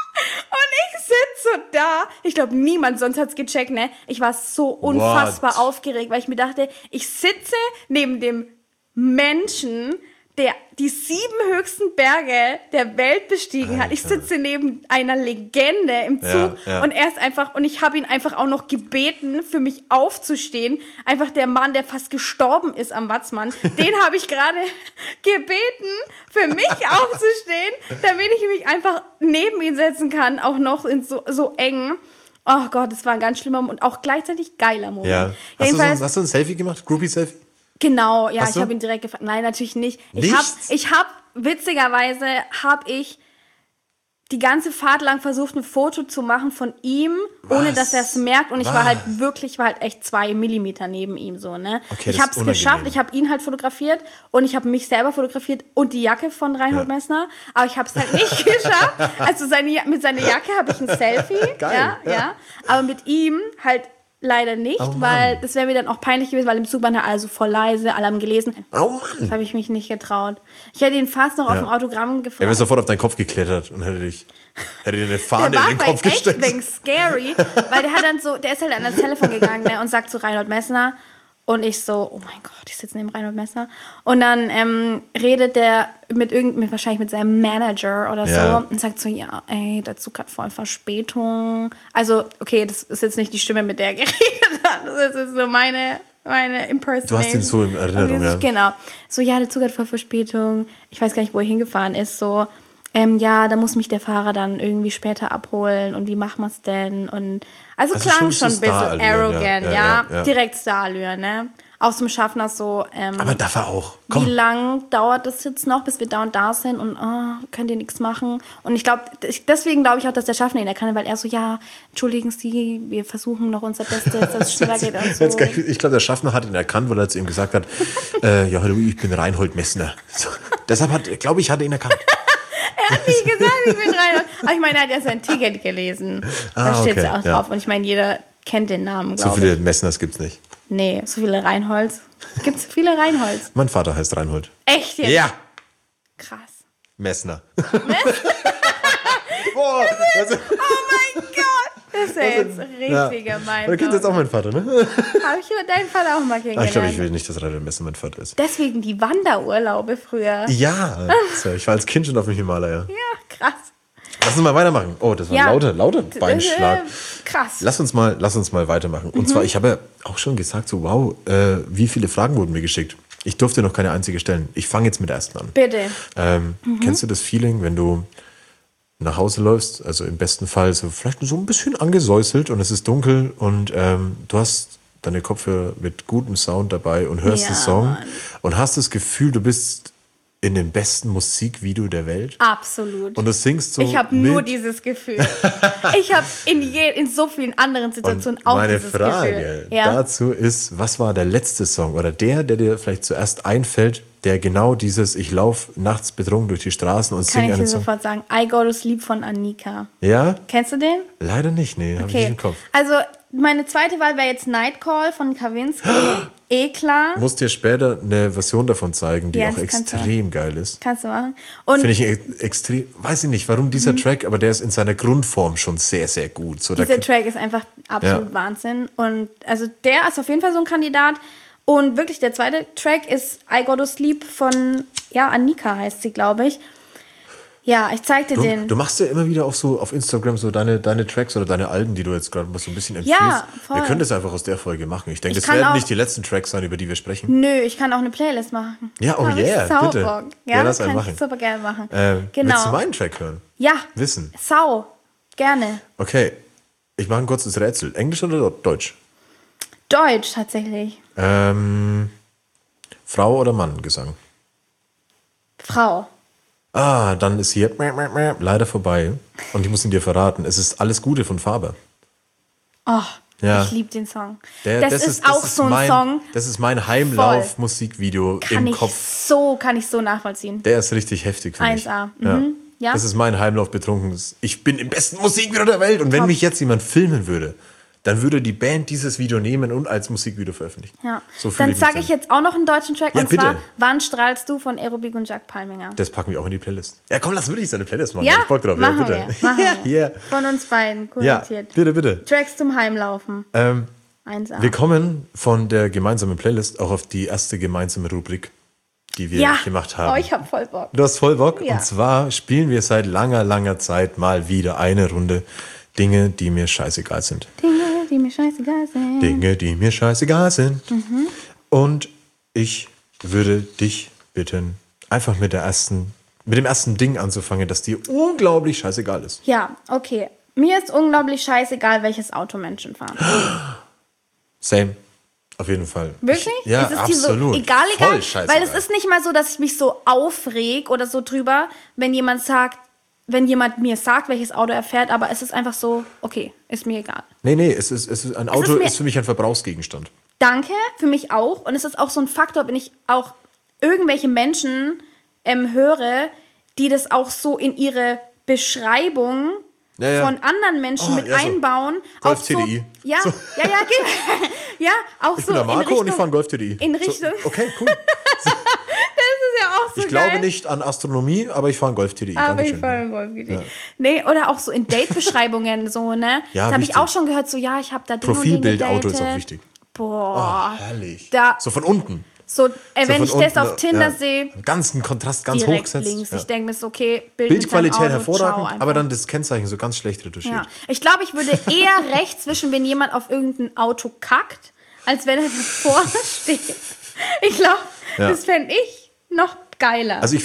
Und ich sitze so da. Ich glaube, niemand sonst hat es gecheckt, ne? Ich war so unfassbar aufgeregt, weil ich mir dachte, ich sitze neben dem Menschen, der die 7 höchsten Berge der Welt bestiegen hat. Ich sitze neben einer Legende im Zug und er ist einfach, und ich habe ihn einfach auch noch gebeten, für mich aufzustehen. Einfach der Mann, der fast gestorben ist am Watzmann, den habe ich gerade gebeten, für mich aufzustehen, damit ich mich einfach neben ihn setzen kann, auch noch in so eng. Oh Gott, das war ein ganz schlimmer und auch gleichzeitig geiler Moment. Ja. Hast du ein Selfie gemacht? Groupie-Selfie? Genau, ja, ich habe ihn direkt gefragt. Nein, natürlich nicht. Witzigerweise habe ich die ganze Fahrt lang versucht, ein Foto zu machen von ihm, ohne dass er es merkt. Und ich war halt echt 2 Millimeter neben ihm, so, ne? Okay, ich habe es geschafft, ich habe ihn halt fotografiert und ich habe mich selber fotografiert und die Jacke von Reinhold Messner. Aber ich habe es halt nicht geschafft. Also mit seiner Jacke habe ich ein Selfie. Geil. Ja. Aber mit ihm halt leider nicht, weil das wäre mir dann auch peinlich gewesen, weil im Zug waren ja alle so voll leise, alle haben gelesen. Oh Mann. Das habe ich mich nicht getraut. Ich hätte ihn fast noch auf dem Autogramm gefragt. Er wäre sofort auf deinen Kopf geklettert und hätte dir eine Fahne in den Kopf gesteckt. Der war echt scary, weil der ist halt an das Telefon gegangen, ne, und sagt zu Reinhold Messner. Und ich so, oh mein Gott, ich sitze neben Reinhold Messner. Und dann redet der wahrscheinlich mit seinem Manager oder so und sagt so, ja, ey, der Zug hat voll Verspätung. Also, okay, das ist jetzt nicht die Stimme, mit der er geredet hat. Das ist so meine Impersonation. Du hast ihn so in Erinnerung, ja. Genau. So, ja, der Zug hat voll Verspätung. Ich weiß gar nicht, wo er hingefahren ist. So, ja, da muss mich der Fahrer dann irgendwie später abholen und wie machen wir es denn? Und also klang schon ein bisschen arrogant, ja. Direkt Starallüren, ne? Aus dem Schaffner so, aber darf er auch. Komm. Wie lang dauert das jetzt noch, bis wir da und da sind und könnt ihr nichts machen? Und ich glaube, deswegen glaube ich auch, dass der Schaffner ihn erkannt, weil er so, ja, entschuldigen Sie, wir versuchen noch unser Bestes, dass es schneller geht und so. Ich glaube, der Schaffner hat ihn erkannt, weil er zu ihm gesagt hat, ja, hallo, ich bin Reinhold Messner. So, deshalb hat er ihn erkannt. Er hat nicht gesagt, ich bin Reinhold. Aber ich meine, er hat ja sein Ticket gelesen. Da steht es ja auch drauf. Und ich meine, jeder kennt den Namen, glaube ich. So viele Messners gibt es nicht. Nee, so viele Reinholds. Gibt's viele Reinholds? Mein Vater heißt Reinhold. Echt jetzt? Ja. Krass. Messner. Boah, oh mein Gott! Das ist ja jetzt richtig gemein. Da kennt jetzt auch mein Vater, ne? Habe ich deinen Vater auch mal kennengelernt. Ich glaube, ich will nicht, dass Reinhold Messner mein Vater ist. Deswegen die Wanderurlaube früher. Ja, ich war als Kind schon auf dem Himalaya. Ja, krass. Lass uns mal weitermachen. Oh, das war ein lauter Beinschlag. Krass. Lass uns mal weitermachen. Und zwar, ich habe ja auch schon gesagt, so wow, wie viele Fragen wurden mir geschickt. Ich durfte noch keine einzige stellen. Ich fange jetzt mit der ersten an. Bitte. Kennst du das Feeling, wenn du nach Hause läufst, also im besten Fall so vielleicht so ein bisschen angesäuselt und es ist dunkel und du hast deine Kopfhörer mit gutem Sound dabei und hörst den Song und hast das Gefühl, du bist in dem besten Musikvideo der Welt. Absolut. Und du singst so. Ich habe nur dieses Gefühl. Ich habe in so vielen anderen Situationen auch dieses Gefühl. Meine Frage dazu ist, was war der letzte Song oder der dir vielleicht zuerst einfällt, der genau dieses, ich laufe nachts betrunken durch die Straßen und singe einen Song. Kann ich dir sofort sagen, I Go to Sleep von Annika. Ja? Kennst du den? Leider nicht, nee, habe ich nicht im Kopf. Also meine zweite Wahl wäre jetzt Nightcall von Kavinsky. Klar. Ich muss dir später eine Version davon zeigen, die auch extrem geil ist. Kannst du machen. Finde ich extrem, weiß ich nicht, warum dieser Track, aber der ist in seiner Grundform schon sehr, sehr gut. So, dieser Track ist einfach absolut Wahnsinn. Und also der ist auf jeden Fall so ein Kandidat. Und wirklich der zweite Track ist I Go to Sleep von, Annika heißt sie, glaube ich. Ja, ich zeig dir den. Du machst ja immer wieder auch so auf Instagram so deine Tracks oder deine Alben, die du jetzt gerade mal so ein bisschen empfiehlst. Ja, voll. Wir können das einfach aus der Folge machen. Ich denke, das werden nicht die letzten Tracks sein, über die wir sprechen. Nö, ich kann auch eine Playlist machen. Ja, oh yeah, bitte. Ja, das kann machen. ich super gerne machen. Genau. Willst du meinen Track hören? Ja. Wissen? Sau. Gerne. Okay, ich mache ein kurzes Rätsel. Englisch oder Deutsch? Deutsch, tatsächlich. Frau oder Mann Gesang? Frau. Dann ist hier leider vorbei. Und ich muss ihn dir verraten. Es ist Alles Gute von Faber. Oh, ich liebe den Song. Das ist auch so ein Song. Das ist mein Heimlauf-Musikvideo im Kopf. Kann ich so nachvollziehen. Der ist richtig heftig für mich. 1A. Mhm. Ja. Das ist mein Heimlauf betrunkenes. Ich bin im besten Musikvideo der Welt. Und wenn mich jetzt jemand filmen würde, dann würde die Band dieses Video nehmen und als Musikvideo veröffentlichen. Ja. So dann sage ich jetzt auch noch einen deutschen Track. Und zwar Wann strahlst du von Aerobik und Jack Palminger. Das packen wir auch in die Playlist. Ja, komm, lass wirklich so eine Playlist machen. Ja, ich Bock drauf. Machen bitte. Wir. Von uns beiden kuratiert. Ja, bitte. Tracks zum Heimlaufen. 1A. Wir kommen von der gemeinsamen Playlist auch auf die erste gemeinsame Rubrik, die wir gemacht haben. Oh, ich hab voll Bock. Du hast voll Bock? Ja. Und zwar spielen wir seit langer Zeit mal wieder eine Runde Dinge, die mir scheißegal sind. Dinge, die mir scheißegal sind. Dinge, die mir scheißegal sind. Mhm. Und ich würde dich bitten, einfach mit dem ersten Ding anzufangen, das dir unglaublich scheißegal ist. Ja, okay. Mir ist unglaublich scheißegal, welches Auto Menschen fahren. Same. Auf jeden Fall. Wirklich? Ja, ist es absolut. So egal, weil es ist nicht mal so, dass ich mich so aufreg oder so drüber, wenn jemand mir sagt, welches Auto er fährt, aber es ist einfach so, okay, ist mir egal. Nee, ein Auto ist für mich ein Verbrauchsgegenstand. Danke, für mich auch. Und es ist auch so ein Faktor, wenn ich auch irgendwelche Menschen höre, die das auch so in ihre Beschreibung von anderen Menschen mit einbauen. Golf TDI. Ja, auch ich so. Ich bin der Marco und ich fahre einen Golf TDI. In Richtung. So, okay, cool. Ja auch so ich glaube nicht an Astronomie, aber ich fahre einen Golf TDI. Aber ich fahre einen Golf TDI. Ja. Nee, oder auch so in Date-Beschreibungen so, ne? Ja, das habe ich auch schon gehört, so, ich habe da Profilbild-Auto ist auch wichtig. Boah. Oh, herrlich. So von unten. So, wenn ich das auf Tinder sehe. Ganzen Kontrast ganz hoch gesetzt. Links. Ich denke mir so, okay, Bildqualität hervorragend, aber dann das Kennzeichen so ganz schlecht retuschiert. Ja. Ich glaube, ich würde eher rechts wischen, wenn jemand auf irgendein Auto kackt, als wenn er davor steht. Ich glaube, das fände ich noch geiler. Also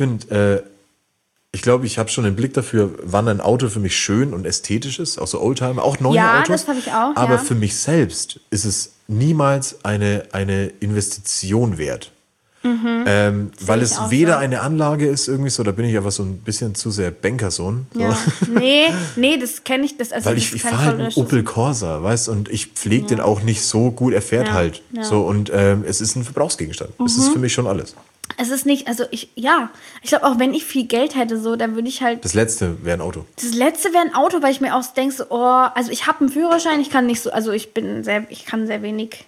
ich glaube, ich habe schon einen Blick dafür, wann ein Auto für mich schön und ästhätisch ist, auch so Oldtimer, auch neue Autos. Ja, das habe ich auch. Aber für mich selbst ist es niemals eine Investition wert. Weil es weder eine Anlage ist, irgendwie so, da bin ich einfach so ein bisschen zu sehr Bankersohn. So. Ja. Nee, das kenne ich. Weil ich fahre halt einen Opel Corsa, weißt du, und ich pflege den auch nicht so gut, er fährt halt. Ja. So, und es ist ein Verbrauchsgegenstand. Das ist für mich schon alles. Es ist nicht, also ich glaube, auch wenn ich viel Geld hätte, so, dann würde ich halt. Das Letzte wäre ein Auto. Weil ich mir auch denke, so, also ich habe einen Führerschein, ich kann nicht so, also ich kann sehr wenig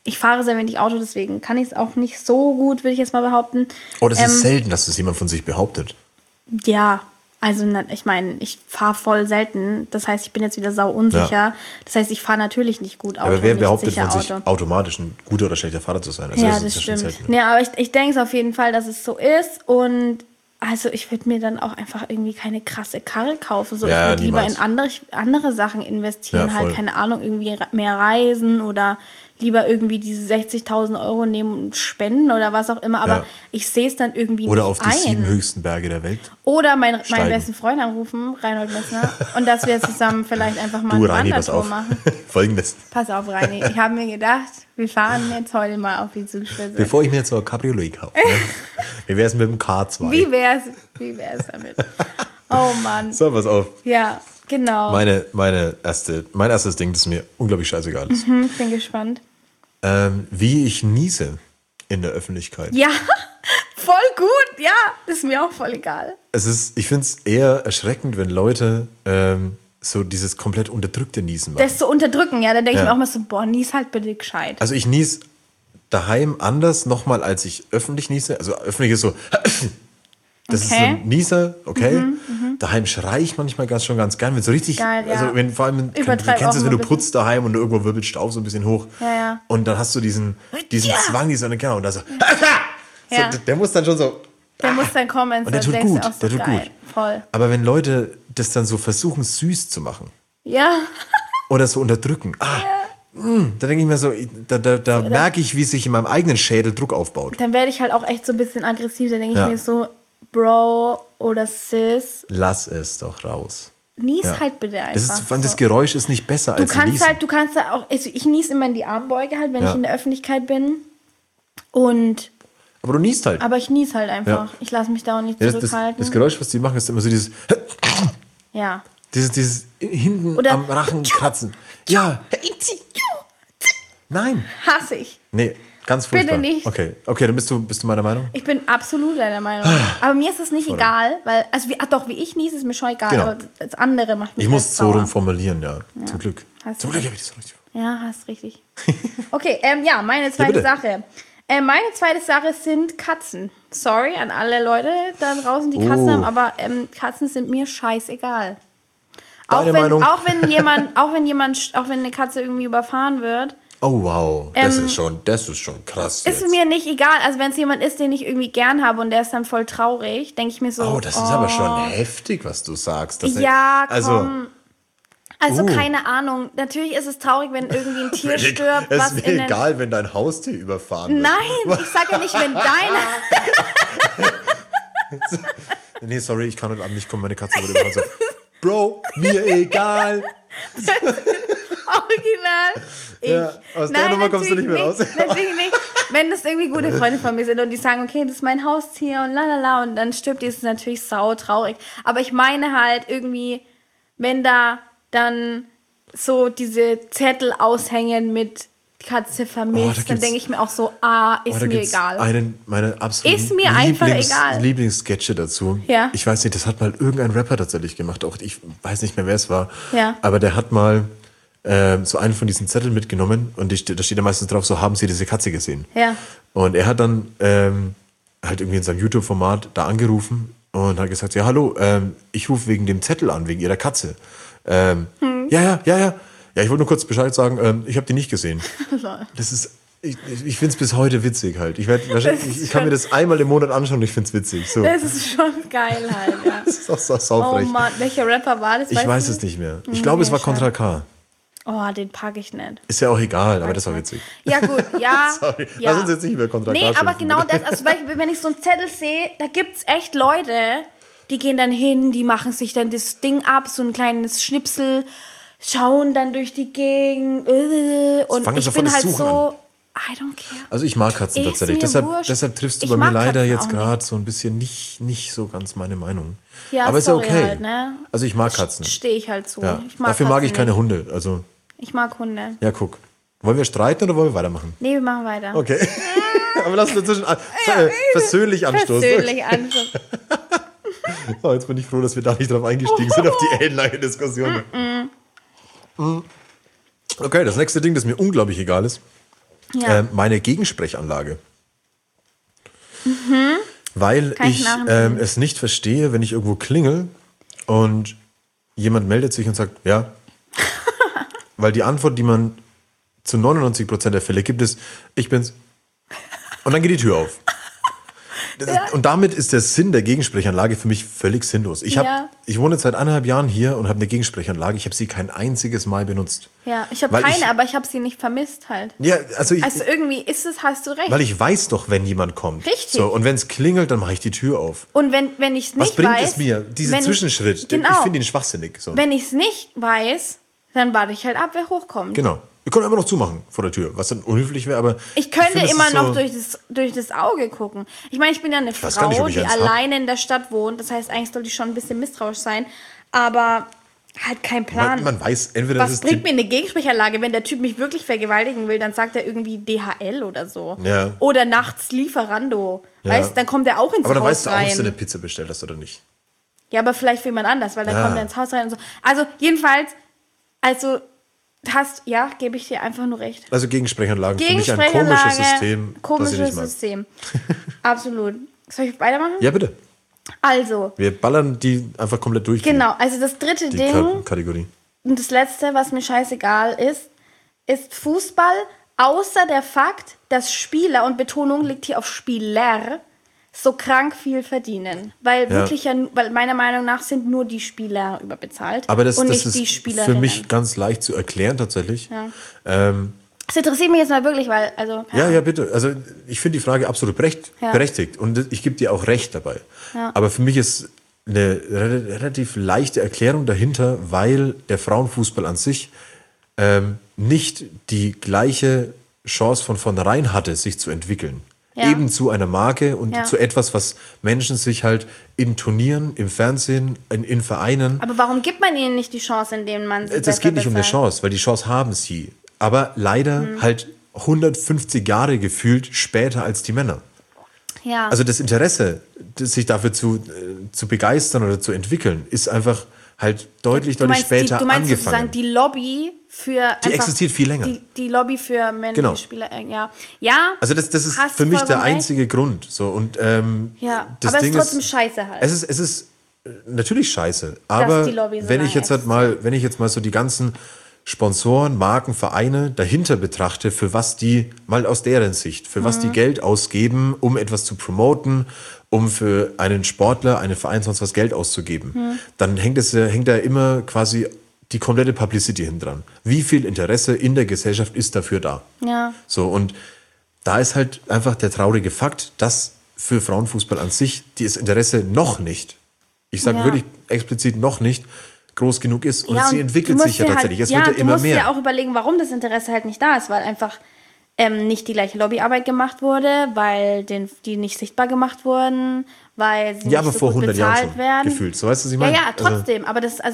ich fahre sehr wenig Auto, deswegen kann ich es auch nicht so gut, würde ich jetzt mal behaupten. Oh, das ist selten, dass das jemand von sich behauptet. Ja, also ich meine, ich fahre voll selten. Das heißt, ich bin jetzt wieder sau unsicher. Ja. Das heißt, ich fahre natürlich nicht gut Auto. Aber wer behauptet von sich automatisch ein guter oder schlechter Fahrer zu sein? Also ja, das stimmt. Ja, aber ich denke es auf jeden Fall, dass es so ist. Und also ich würde mir dann auch einfach irgendwie keine krasse Karre kaufen. So, ja, ich würde lieber in andere Sachen investieren. Ja, halt, keine Ahnung, irgendwie mehr reisen oder lieber irgendwie diese 60.000 Euro nehmen und spenden oder was auch immer. Aber ich sehe es dann irgendwie oder nicht auf die 7 höchsten Berge der Welt. Oder meinen besten Freund anrufen, Reinhold Messner, und dass wir zusammen vielleicht einfach mal eine Wandertour machen. Folgendes. Pass auf, Reini. Ich habe mir gedacht, wir fahren jetzt heute mal auf die Zugspitze. Bevor ich mir jetzt so ein Cabriolet kaufe. Ne? Wie wäre es mit dem K2? Wie wär's damit? Oh Mann. So, pass auf. Ja, genau. Mein erstes Ding, das mir unglaublich scheißegal ist. Ich bin gespannt. Wie ich niese in der Öffentlichkeit. Ja, voll gut. Ja, das ist mir auch voll egal. Ich finde es eher erschreckend, wenn Leute so dieses komplett unterdrückte Niesen machen. Das so unterdrücken, ja. Dann denke ich mir auch mal so, boah, nies halt bitte gescheit. Also ich nies daheim anders nochmal, als ich öffentlich niese. Also öffentlich ist so... Das ist so ein Nieser, okay. Daheim schreie ich manchmal schon ganz gern, wenn so richtig, geil, ja. Also wenn vor allem, du kennst es, wenn du putzt daheim und irgendwo wirbelt Staub so ein bisschen hoch. Ja. Und dann hast du diesen Zwang, genau, und da so, der muss dann schon so. Der muss dann kommen. Und der tut gut, der tut gut. Voll. Aber wenn Leute das dann so versuchen, süß zu machen. Ja. Oder so unterdrücken. Da denke ich mir so, da merke ich, wie sich in meinem eigenen Schädel Druck aufbaut. Dann werde ich halt auch echt so ein bisschen aggressiv. Da denke ich mir so, Bro oder Sis. Lass es doch raus. Nies halt bitte einfach. Das Geräusch ist nicht besser als Niesen. Du kannst halt auch, also ich nies immer in die Armbeuge halt, wenn ich in der Öffentlichkeit bin. Aber du niest halt. Aber ich nies halt einfach. Ja. Ich lasse mich da auch nicht zurückhalten. Das Geräusch, was die machen, ist immer so dieses... Ja. Dieses hinten oder am Rachen kratzen. Ja. Nein. Hasse ich. Nee. Ganz furchtbar. Bitte nicht. Okay, dann bist du meiner Meinung? Ich bin absolut deiner Meinung. Aber mir ist es nicht egal, weil, also wie ich niese, ist mir schon egal, aber das andere macht mich Ich muss es so rum formulieren, ja. Zum Glück. Zum Glück habe ich das so richtig. Ja, hast richtig. Okay, meine zweite Sache. Meine zweite Sache sind Katzen. Sorry an alle Leute da draußen, die Katzen haben, aber Katzen sind mir scheißegal. Auch wenn eine Katze irgendwie überfahren wird. Oh wow, das ist schon krass. Ist mir nicht egal, also wenn es jemand ist, den ich irgendwie gern habe und der ist dann voll traurig, denke ich mir so. Oh, das ist aber schon heftig, was du sagst. Also keine Ahnung. Natürlich ist es traurig, wenn irgendwie ein Tier stirbt. Es ist mir egal, wenn dein Haustier überfahren wird. Nein, ich sage ja nicht, wenn deine... Nee, sorry, ich kann heute Abend nicht kommen, meine Katze wurde überfahren. So, Bro, mir egal. Original. Aus der Nummer kommst du nicht mehr raus. Natürlich nicht. Wenn das irgendwie gute Freunde von mir sind und die sagen, okay, das ist mein Haustier und lalala und dann stirbt die, ist es natürlich sau traurig. Aber ich meine halt irgendwie, wenn da dann so diese Zettel aushängen mit Katze vermisst, dann denke ich mir auch so, ist mir egal. Meine absoluten ist mir einfach egal. Lieblingssketche dazu. Ja. Ich weiß nicht, das hat mal irgendein Rapper tatsächlich gemacht. Auch ich weiß nicht mehr, wer es war. Ja. Aber der hat mal so einen von diesen Zetteln mitgenommen und da steht ja meistens drauf, so haben Sie diese Katze gesehen. Ja. Und er hat dann halt irgendwie in seinem YouTube-Format da angerufen und hat gesagt, ja hallo, ich rufe wegen dem Zettel an, wegen Ihrer Katze. Ja, ich wollte nur kurz Bescheid sagen, ich habe die nicht gesehen. Das ist, ich finde es bis heute witzig halt. Ich kann mir das einmal im Monat anschauen und ich finde es witzig. So. Das ist schon geil halt, ja. Das ist auch so saufrech. Oh Mann, welcher Rapper war das? Ich weiß es nicht mehr. Ich glaube, es war Contra K. Oh, den packe ich nicht. Ist ja auch egal, aber das war witzig. Ja gut, ja. Sorry, ja. lass uns jetzt nicht mehr Contra K Nee, aber schimpfen, genau bitte. das, also wenn ich so einen Zettel sehe, da gibt's echt Leute, die gehen dann hin, die machen sich dann das Ding ab, so ein kleines Schnipsel, schauen dann durch die Gegend und ich bin halt so, I don't care. Also ich mag Katzen tatsächlich, deshalb triffst du bei mir leider jetzt gerade so ein bisschen nicht so ganz meine Meinung. Ja, aber ist ja okay. Halt, ne? Also ich mag Katzen. Stehe ich halt so. Ja. Ich mag Dafür Katzen mag ich keine nicht. Hunde. Also ich mag Hunde. ja, guck. Wollen wir streiten oder wollen wir weitermachen? Nee, wir machen weiter. Okay. Aber lass uns dazwischen versöhnlich anstoßen. Versöhnlich anstoßen. So, jetzt bin ich froh, dass wir da nicht drauf eingestiegen sind, auf die ellenlange Diskussion. Okay, das nächste Ding, das mir unglaublich egal ist. meine Gegensprechanlage. Weil Kann ich ich nachempfinden. es nicht verstehe, wenn ich irgendwo klingel und jemand meldet sich und sagt, ja. Weil die Antwort, die man zu 99% der Fälle gibt, ist, ich bin's. Und dann geht die Tür auf. Und damit ist der Sinn der Gegensprechanlage für mich völlig sinnlos. Ich wohne jetzt seit 1,5 Jahren hier und habe eine Gegensprechanlage. Ich habe sie kein einziges Mal benutzt. Ja, ich habe keine, aber ich habe sie nicht vermisst halt. Ja, also irgendwie hast du recht. weil ich weiß doch, wenn jemand kommt. Richtig. So, und wenn es klingelt, dann mache ich die Tür auf. Und wenn ich es nicht weiß... Was bringt es mir? Dieser Zwischenschritt, genau, ich finde ihn schwachsinnig. So. Wenn ich es nicht weiß, dann warte ich halt ab, wer hochkommt. Genau. Wir können einfach noch zumachen vor der Tür, was dann unhöflich wäre, aber... Ich könnte finde, immer so noch durch das Auge gucken. Ich meine, ich bin ja eine weiß gar nicht, Frau, ob ich die eins hab. alleine in der Stadt wohnt. Das heißt, eigentlich sollte ich schon ein bisschen misstrauisch sein. Aber halt kein Plan. Man weiß, entweder Was bringt mir eine Gegensprechanlage, wenn der Typ mich wirklich vergewaltigen will? Dann sagt er irgendwie DHL oder so. Ja. Oder nachts Lieferando. Ja. Weißt, dann kommt er auch ins aber dann Haus weißt du auch, rein. ob du eine Pizza bestellt hast oder nicht. Ja, aber vielleicht für jemand anders, weil dann kommt er ins Haus rein und so. Also jedenfalls, gebe ich dir einfach nur recht. Also Gegensprechanlagen für mich ein komisches System. Komisches das ich nicht mag. System. Absolut. Soll ich weitermachen? Ja, bitte. Also, Wir ballern die einfach komplett durch. genau, also das dritte Die Ding Kategorie. und das letzte, was mir scheißegal ist Fußball, außer der Fakt, dass Spieler, und Betonung liegt hier auf Spieler, so krank viel verdienen. Weil weil meiner Meinung nach sind nur die Spieler überbezahlt Aber das und nicht ist die Spielerinnen. für mich ganz leicht zu erklären tatsächlich. Ja. Das interessiert mich jetzt mal wirklich, weil, also... Ja, bitte. Also ich finde die Frage absolut berechtigt und ich gebe dir auch recht dabei. Ja. Aber für mich ist eine relativ leichte Erklärung dahinter, weil der Frauenfußball an sich nicht die gleiche Chance von vornherein hatte, sich zu entwickeln. Ja. Eben zu einer Marke und zu etwas, was Menschen sich halt in Turnieren, im Fernsehen, in Vereinen... Aber warum gibt man ihnen nicht die Chance, indem man sie Das geht nicht um eine Chance, weil die Chance haben sie. Aber leider halt 150 Jahre gefühlt später als die Männer. Ja. Also das Interesse, sich dafür zu begeistern oder zu entwickeln, ist einfach halt deutlich später du meinst angefangen. sozusagen die Lobby für... Die existiert viel länger. Die Lobby für männliche Genau. Spieler, ja. Also das ist hast für mich der vollkommen einzige Grund. So, und, Ja, das aber es Ding ist trotzdem scheiße halt. Es ist natürlich scheiße, aber die Lobby so wenn ich lange jetzt mal so die ganzen Sponsoren, Marken, Vereine dahinter betrachte, für was die, mal aus deren Sicht, für was die Geld ausgeben, um etwas zu promoten, um für einen Sportler, einen Verein sonst was Geld auszugeben, dann hängt da immer quasi die komplette Publicity hin dran. Wie viel Interesse in der Gesellschaft ist dafür da? Ja. So, und da ist halt einfach der traurige Fakt, dass für Frauenfußball an sich das Interesse noch nicht, ich sage wirklich explizit noch nicht, groß genug ist. Und sie entwickelt sich ja tatsächlich. Es wird ja immer mehr. Du musst dir auch überlegen, warum das Interesse halt nicht da ist, weil einfach nicht die gleiche Lobbyarbeit gemacht wurde, weil die nicht sichtbar gemacht wurden, weil sie nicht so vor gut 100 Jahren bezahlt schon werden. gefühlt. So, weißt du, was ich meine? Ja, trotzdem. Aber das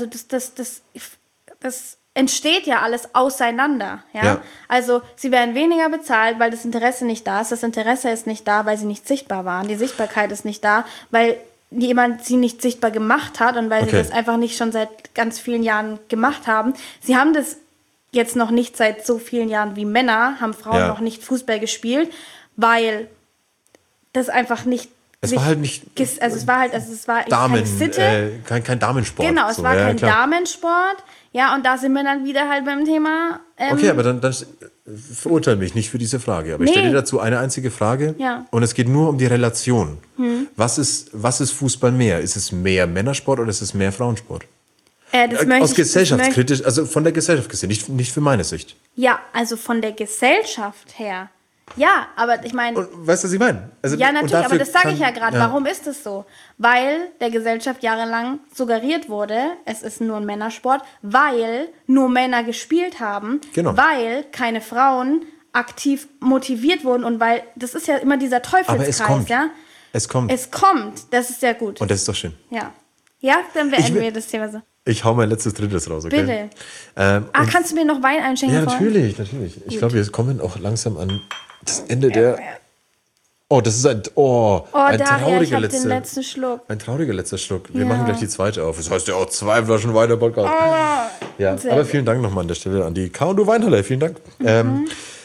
entsteht ja alles auseinander. Ja? Also sie werden weniger bezahlt, weil das Interesse nicht da ist. Das Interesse ist nicht da, weil sie nicht sichtbar waren. Die Sichtbarkeit ist nicht da, weil jemand sie nicht sichtbar gemacht hat und weil sie das einfach nicht schon seit ganz vielen Jahren gemacht haben. Sie haben das jetzt noch nicht seit so vielen Jahren wie Männer, haben Frauen noch nicht Fußball gespielt, weil das einfach nicht... Es war halt nicht... es war Damen, keine Sitte. Kein Damensport. Genau, es war kein klar. Damensport. Ja, und da sind wir dann wieder halt beim Thema... Okay, aber dann verurteile mich nicht für diese Frage. Aber ich stelle dir dazu eine einzige Frage. Ja. Und es geht nur um die Relation. Was ist Fußball mehr? Ist es mehr Männersport oder ist es mehr Frauensport? Aus gesellschaftskritisch, also von der Gesellschaft gesehen, nicht für meine Sicht. Ja, also von der Gesellschaft her. Ja, aber ich meine... Weißt du, was ich meine? Also, ja, natürlich, aber das sage ich ja gerade. Ja. Warum ist es so? Weil der Gesellschaft jahrelang suggeriert wurde, es ist nur ein Männersport, weil nur Männer gespielt haben, weil keine Frauen aktiv motiviert wurden und weil, das ist ja immer dieser Teufelskreis, aber es kommt. ja? Es kommt. Es kommt, das ist ja gut. Und das ist doch schön. Ja. Ja, dann beenden wir das Thema so. Ich hau mein drittes raus, okay? Bitte. Kannst du mir noch Wein einschenken? Ja, natürlich. Ich glaube, wir kommen auch langsam an das Ende der... Oh, das ist ein trauriger den letzten Schluck. Ein trauriger letzter Schluck. Wir machen gleich die zweite auf. Das heißt ja auch 2 Flaschen Wein der Podcast. Ja, aber vielen Dank nochmal an der Stelle an die K&U Weinhalle. Vielen Dank.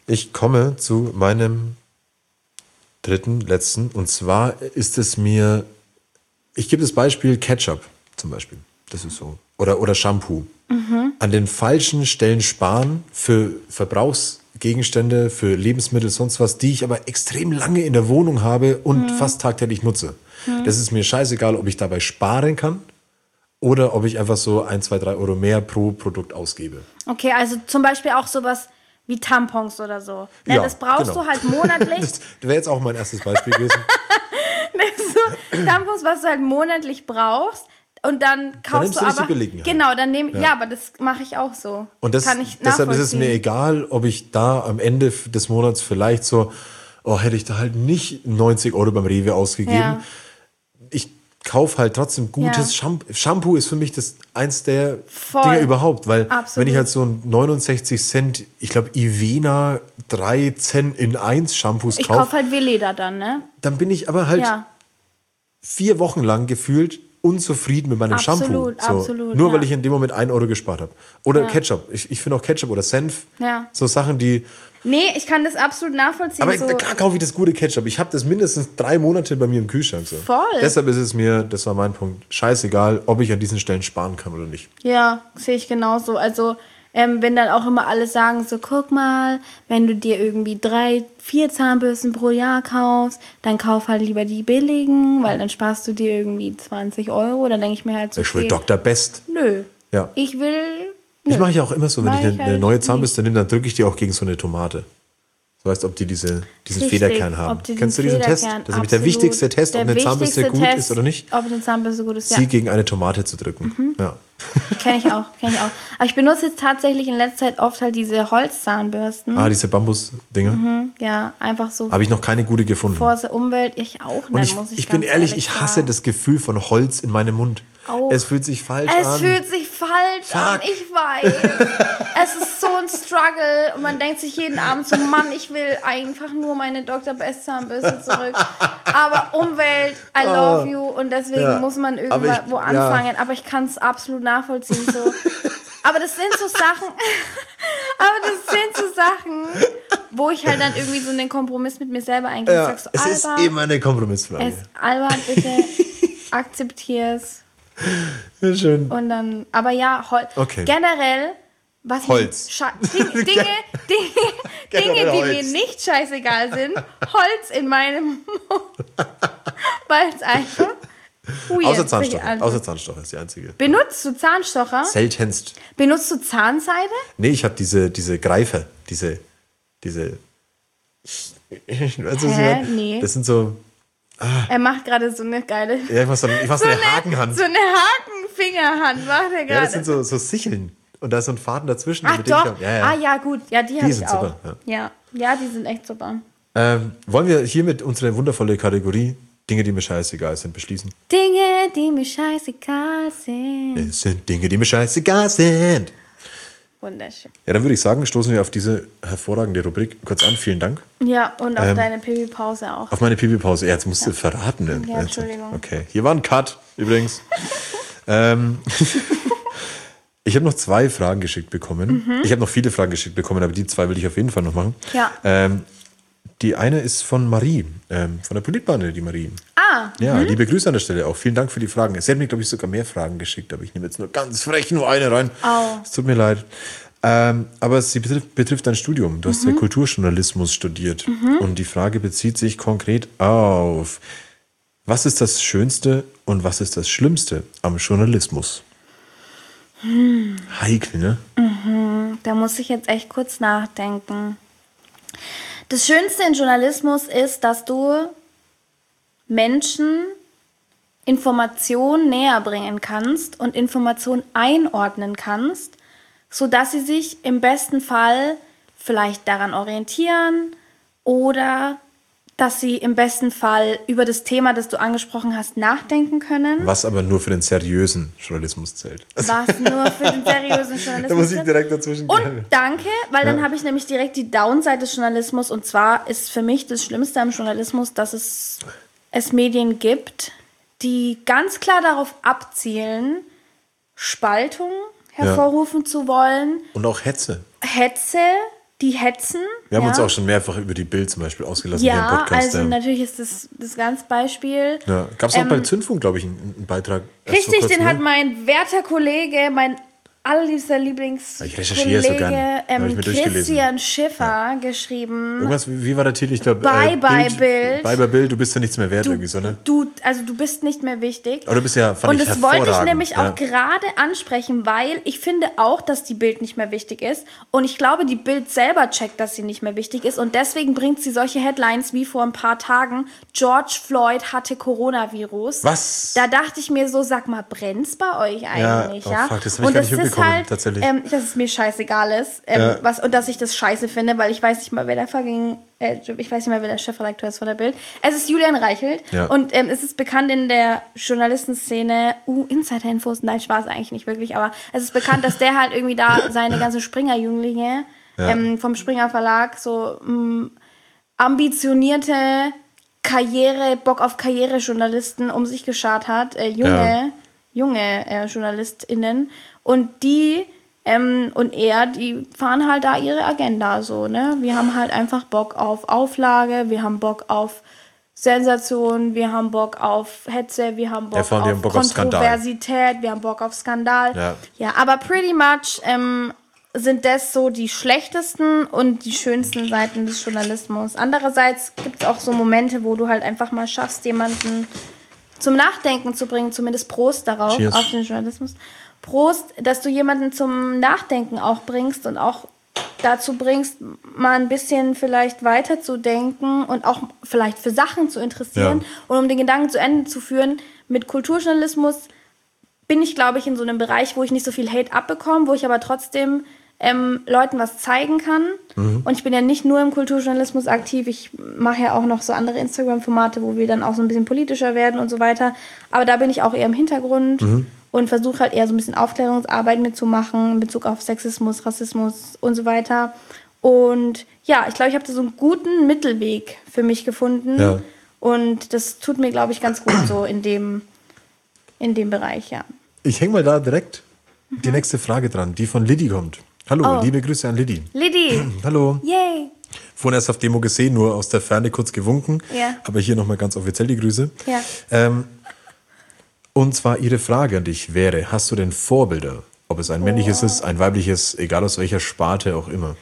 Ich komme zu meinem dritten, letzten. Und zwar ist es mir, ich gebe das Beispiel Ketchup zum Beispiel. Das ist so. Oder Shampoo. An den falschen Stellen sparen für Verbrauchsgegenstände, für Lebensmittel, sonst was, die ich aber extrem lange in der Wohnung habe und fast tagtäglich nutze. Das ist mir scheißegal, ob ich dabei sparen kann oder ob ich einfach so 1, 2, 3 Euro mehr pro Produkt ausgebe. Okay, also zum Beispiel auch sowas wie Tampons oder so. Ja, das brauchst du halt monatlich. Das wäre jetzt auch mein erstes Beispiel gewesen. Tampons, was du halt monatlich brauchst. Und dann kaufst du aber... Die billigen halt. Genau, dann ja, aber das mache ich auch so. Und deshalb ist es mir egal, ob ich da am Ende des Monats vielleicht so, hätte ich da halt nicht 90 Euro beim Rewe ausgegeben. Ja. Ich kaufe halt trotzdem gutes Shampoo. Shampoo ist für mich eins der Dinge überhaupt, weil wenn ich halt so ein 69 Cent, ich glaube Ivena 3 Cent in 1 Shampoos kaufe. Ich kaufe halt Veleda dann, ne? Dann bin ich aber halt 4 Wochen lang gefühlt unzufrieden mit meinem Shampoo. Absolut. Nur weil ich in dem Moment 1 Euro gespart habe. Oder Ketchup. Ich finde auch Ketchup oder Senf. Ja. So Sachen, die... Nee, ich kann das absolut nachvollziehen. Aber klar kaufe ich das gute Ketchup. Ich habe das mindestens 3 Monate bei mir im Kühlschrank. So. Voll. Deshalb ist es mir, das war mein Punkt, scheißegal, ob ich an diesen Stellen sparen kann oder nicht. Ja, sehe ich genauso. Also wenn dann auch immer alle sagen so, guck mal, wenn du dir irgendwie 3, 4 Zahnbürsten pro Jahr kaufst, dann kauf halt lieber die billigen, weil dann sparst du dir irgendwie 20 Euro. Dann denke ich mir halt so, ich will Dr. Best. Nö. Ja. Ich will... Ich mache ja auch immer so, wenn ich eine neue Zahnbürste nehme, dann drücke ich die auch gegen so eine Tomate. Du weißt, ob die diesen Federkern haben. Kennst du diesen Test? Das ist nämlich der wichtigste Test, ob eine Zahnbürste gut ist oder nicht. Ob eine Zahnbürste gut ist, Sie gegen eine Tomate zu drücken. Ja. Kenn ich auch. Aber ich benutze jetzt tatsächlich in letzter Zeit oft halt diese Holzzahnbürsten. Diese Bambus-Dinger? Ja, einfach so. Habe ich noch keine gute gefunden. Vor der Umwelt, ich auch nicht. Und ich bin ehrlich, ich hasse das Gefühl von Holz in meinem Mund. Auch. Es fühlt sich falsch an. Es fühlt sich falsch an, ich weiß. Es ist so ein Struggle und man denkt sich jeden Abend so, Mann, ich will einfach nur meine Dr. Best Zahnbürste zurück. Aber Umwelt, I love you und deswegen muss man irgendwo anfangen. Aber ich kann es absolut nachvollziehen. So. Aber das sind so Sachen, wo ich halt dann irgendwie so einen Kompromiss mit mir selber eingehe. Ja, so, es ist immer eine Kompromissfrage. Albert, bitte akzeptier's. Ja, schön. Und dann, aber ja, okay. Generell, Holz. Dinge, die mir nicht scheißegal sind, Holz in meinem Mund. Weil es einfach Außer Zahnstocher ist die einzige. Benutzt du Zahnstocher? Seltenst. Benutzt du Zahnseide? Nee, ich habe diese Greifer, diese Nee. Das sind so... Er macht gerade so eine geile... Ja, ich mach so eine Hakenhand. So eine Hakenfingerhand macht er gerade. Ja, das sind so Sicheln. Und da ist so ein Faden dazwischen. Ach doch. Ja, gut. Ja, die habe ich auch. Super, ja, die sind echt super. Wollen wir hiermit unsere wundervolle Kategorie Dinge, die mir scheißegal sind, beschließen? Dinge, die mir scheißegal sind. Es sind Dinge, die mir scheißegal sind. Wunderschön. Ja, dann würde ich sagen, stoßen wir auf diese hervorragende Rubrik kurz an. Vielen Dank. Ja, und auf deine Pipi-Pause auch. Auf meine Pipi-Pause. Ja, jetzt musst du verraten. Ne? Ja, Entschuldigung. Okay, hier war ein Cut übrigens. Ich habe noch 2 Fragen geschickt bekommen. Ich habe noch viele Fragen geschickt bekommen, aber die 2 will ich auf jeden Fall noch machen. Ja. Die eine ist von Marie, von der Politbahn, die Marie. Ja, liebe Grüße an der Stelle auch. Vielen Dank für die Fragen. Sie hat mir, glaube ich, sogar mehr Fragen geschickt, aber ich nehme jetzt nur ganz frech nur eine rein. Es tut mir leid. Aber sie betrifft dein Studium. Du hast ja Kulturjournalismus studiert. Und die Frage bezieht sich konkret auf: Was ist das Schönste und was ist das Schlimmste am Journalismus? Heikel, ne? Da muss ich jetzt echt kurz nachdenken. Das Schönste in Journalismus ist, dass du Menschen Informationen näher bringen kannst und Informationen einordnen kannst, sodass sie sich im besten Fall vielleicht daran orientieren oder dass sie im besten Fall über das Thema, das du angesprochen hast, nachdenken können. Was aber nur für den seriösen Journalismus zählt. Was nur für den seriösen Journalismus zählt. Da muss ich direkt dazwischen gehen. Und danke, weil dann habe ich nämlich direkt die Downside des Journalismus. Und zwar ist für mich das Schlimmste am Journalismus, dass es Medien gibt, die ganz klar darauf abzielen, Spaltung hervorrufen zu wollen. Und auch Hetze. Die hetzen. Wir haben uns auch schon mehrfach über die Bild zum Beispiel ausgelassen hier im Podcast. Also natürlich ist das ganz Beispiel. Ja. Gab es auch bei Zündfunk, glaube ich, einen Beitrag. Richtig, den hat mein werter Kollege, mein allerliebster Lieblingskollege Christian Schiffer geschrieben. Irgendwas, wie war der Titel? Ich glaube, Bye Bild. Bye Bild, du bist ja nichts mehr wert irgendwie so, ne? Du bist nicht mehr wichtig. Aber du bist ja, fand ich, hervorragend. Und das wollte ich nämlich auch gerade ansprechen, weil ich finde auch, dass die Bild nicht mehr wichtig ist. Und ich glaube, die Bild selber checkt, dass sie nicht mehr wichtig ist. Und deswegen bringt sie solche Headlines wie vor ein paar Tagen, George Floyd hatte Coronavirus. Was? Da dachte ich mir so, sag mal, brennt's bei euch eigentlich? Ja, fuck, das habe ich gar nicht mitbekommen. Tatsächlich. Dass es mir scheißegal ist und dass ich das scheiße finde, weil ich weiß nicht mal, wer der Chefredakteur ist von der Bild. Es ist Julian Reichelt und es ist bekannt in der Journalistenszene, Insider-Infos, nein, Spaß eigentlich nicht wirklich, aber es ist bekannt, dass der halt irgendwie da seine ganzen Springer-Jünglinge vom Springer Verlag so ambitionierte Bock auf Karriere-Journalisten um sich geschart hat, junge JournalistInnen. Und die die fahren halt da ihre Agenda so, ne? Wir haben halt einfach Bock auf Auflage, wir haben Bock auf Sensation, wir haben Bock auf Hetze, wir haben Bock auf Kontroversität, wir haben Bock auf Skandal. Ja, aber pretty much sind das so die schlechtesten und die schönsten Seiten des Journalismus. Andererseits gibt es auch so Momente, wo du halt einfach mal schaffst, jemanden zum Nachdenken zu bringen, zumindest Prost darauf, Cheers. Auf den Journalismus. Prost, dass du jemanden zum Nachdenken auch bringst und auch dazu bringst, mal ein bisschen vielleicht weiterzudenken und auch vielleicht für Sachen zu interessieren. Und um den Gedanken zu Ende zu führen, mit Kulturjournalismus bin ich, glaube ich, in so einem Bereich, wo ich nicht so viel Hate abbekomme, wo ich aber trotzdem Leuten was zeigen kann. Und ich bin ja nicht nur im Kulturjournalismus aktiv, ich mache ja auch noch so andere Instagram-Formate, wo wir dann auch so ein bisschen politischer werden und so weiter. Aber da bin ich auch eher im Hintergrund und versuche halt eher so ein bisschen Aufklärungsarbeit mitzumachen in Bezug auf Sexismus, Rassismus und so weiter. Und ja, ich glaube, ich habe da so einen guten Mittelweg für mich gefunden. Ja. Und das tut mir, glaube ich, ganz gut so in dem Bereich, ja. Ich hänge mal da direkt die nächste Frage dran, die von Liddy kommt. Hallo, liebe Grüße an Liddy. Liddy! Hallo. Yay! Vorhin erst auf Demo gesehen, nur aus der Ferne kurz gewunken. Ja. Aber hier nochmal ganz offiziell die Grüße. Ja. Und zwar ihre Frage an dich wäre, hast du denn Vorbilder? Ob es ein männliches ist, ein weibliches, egal aus welcher Sparte auch immer.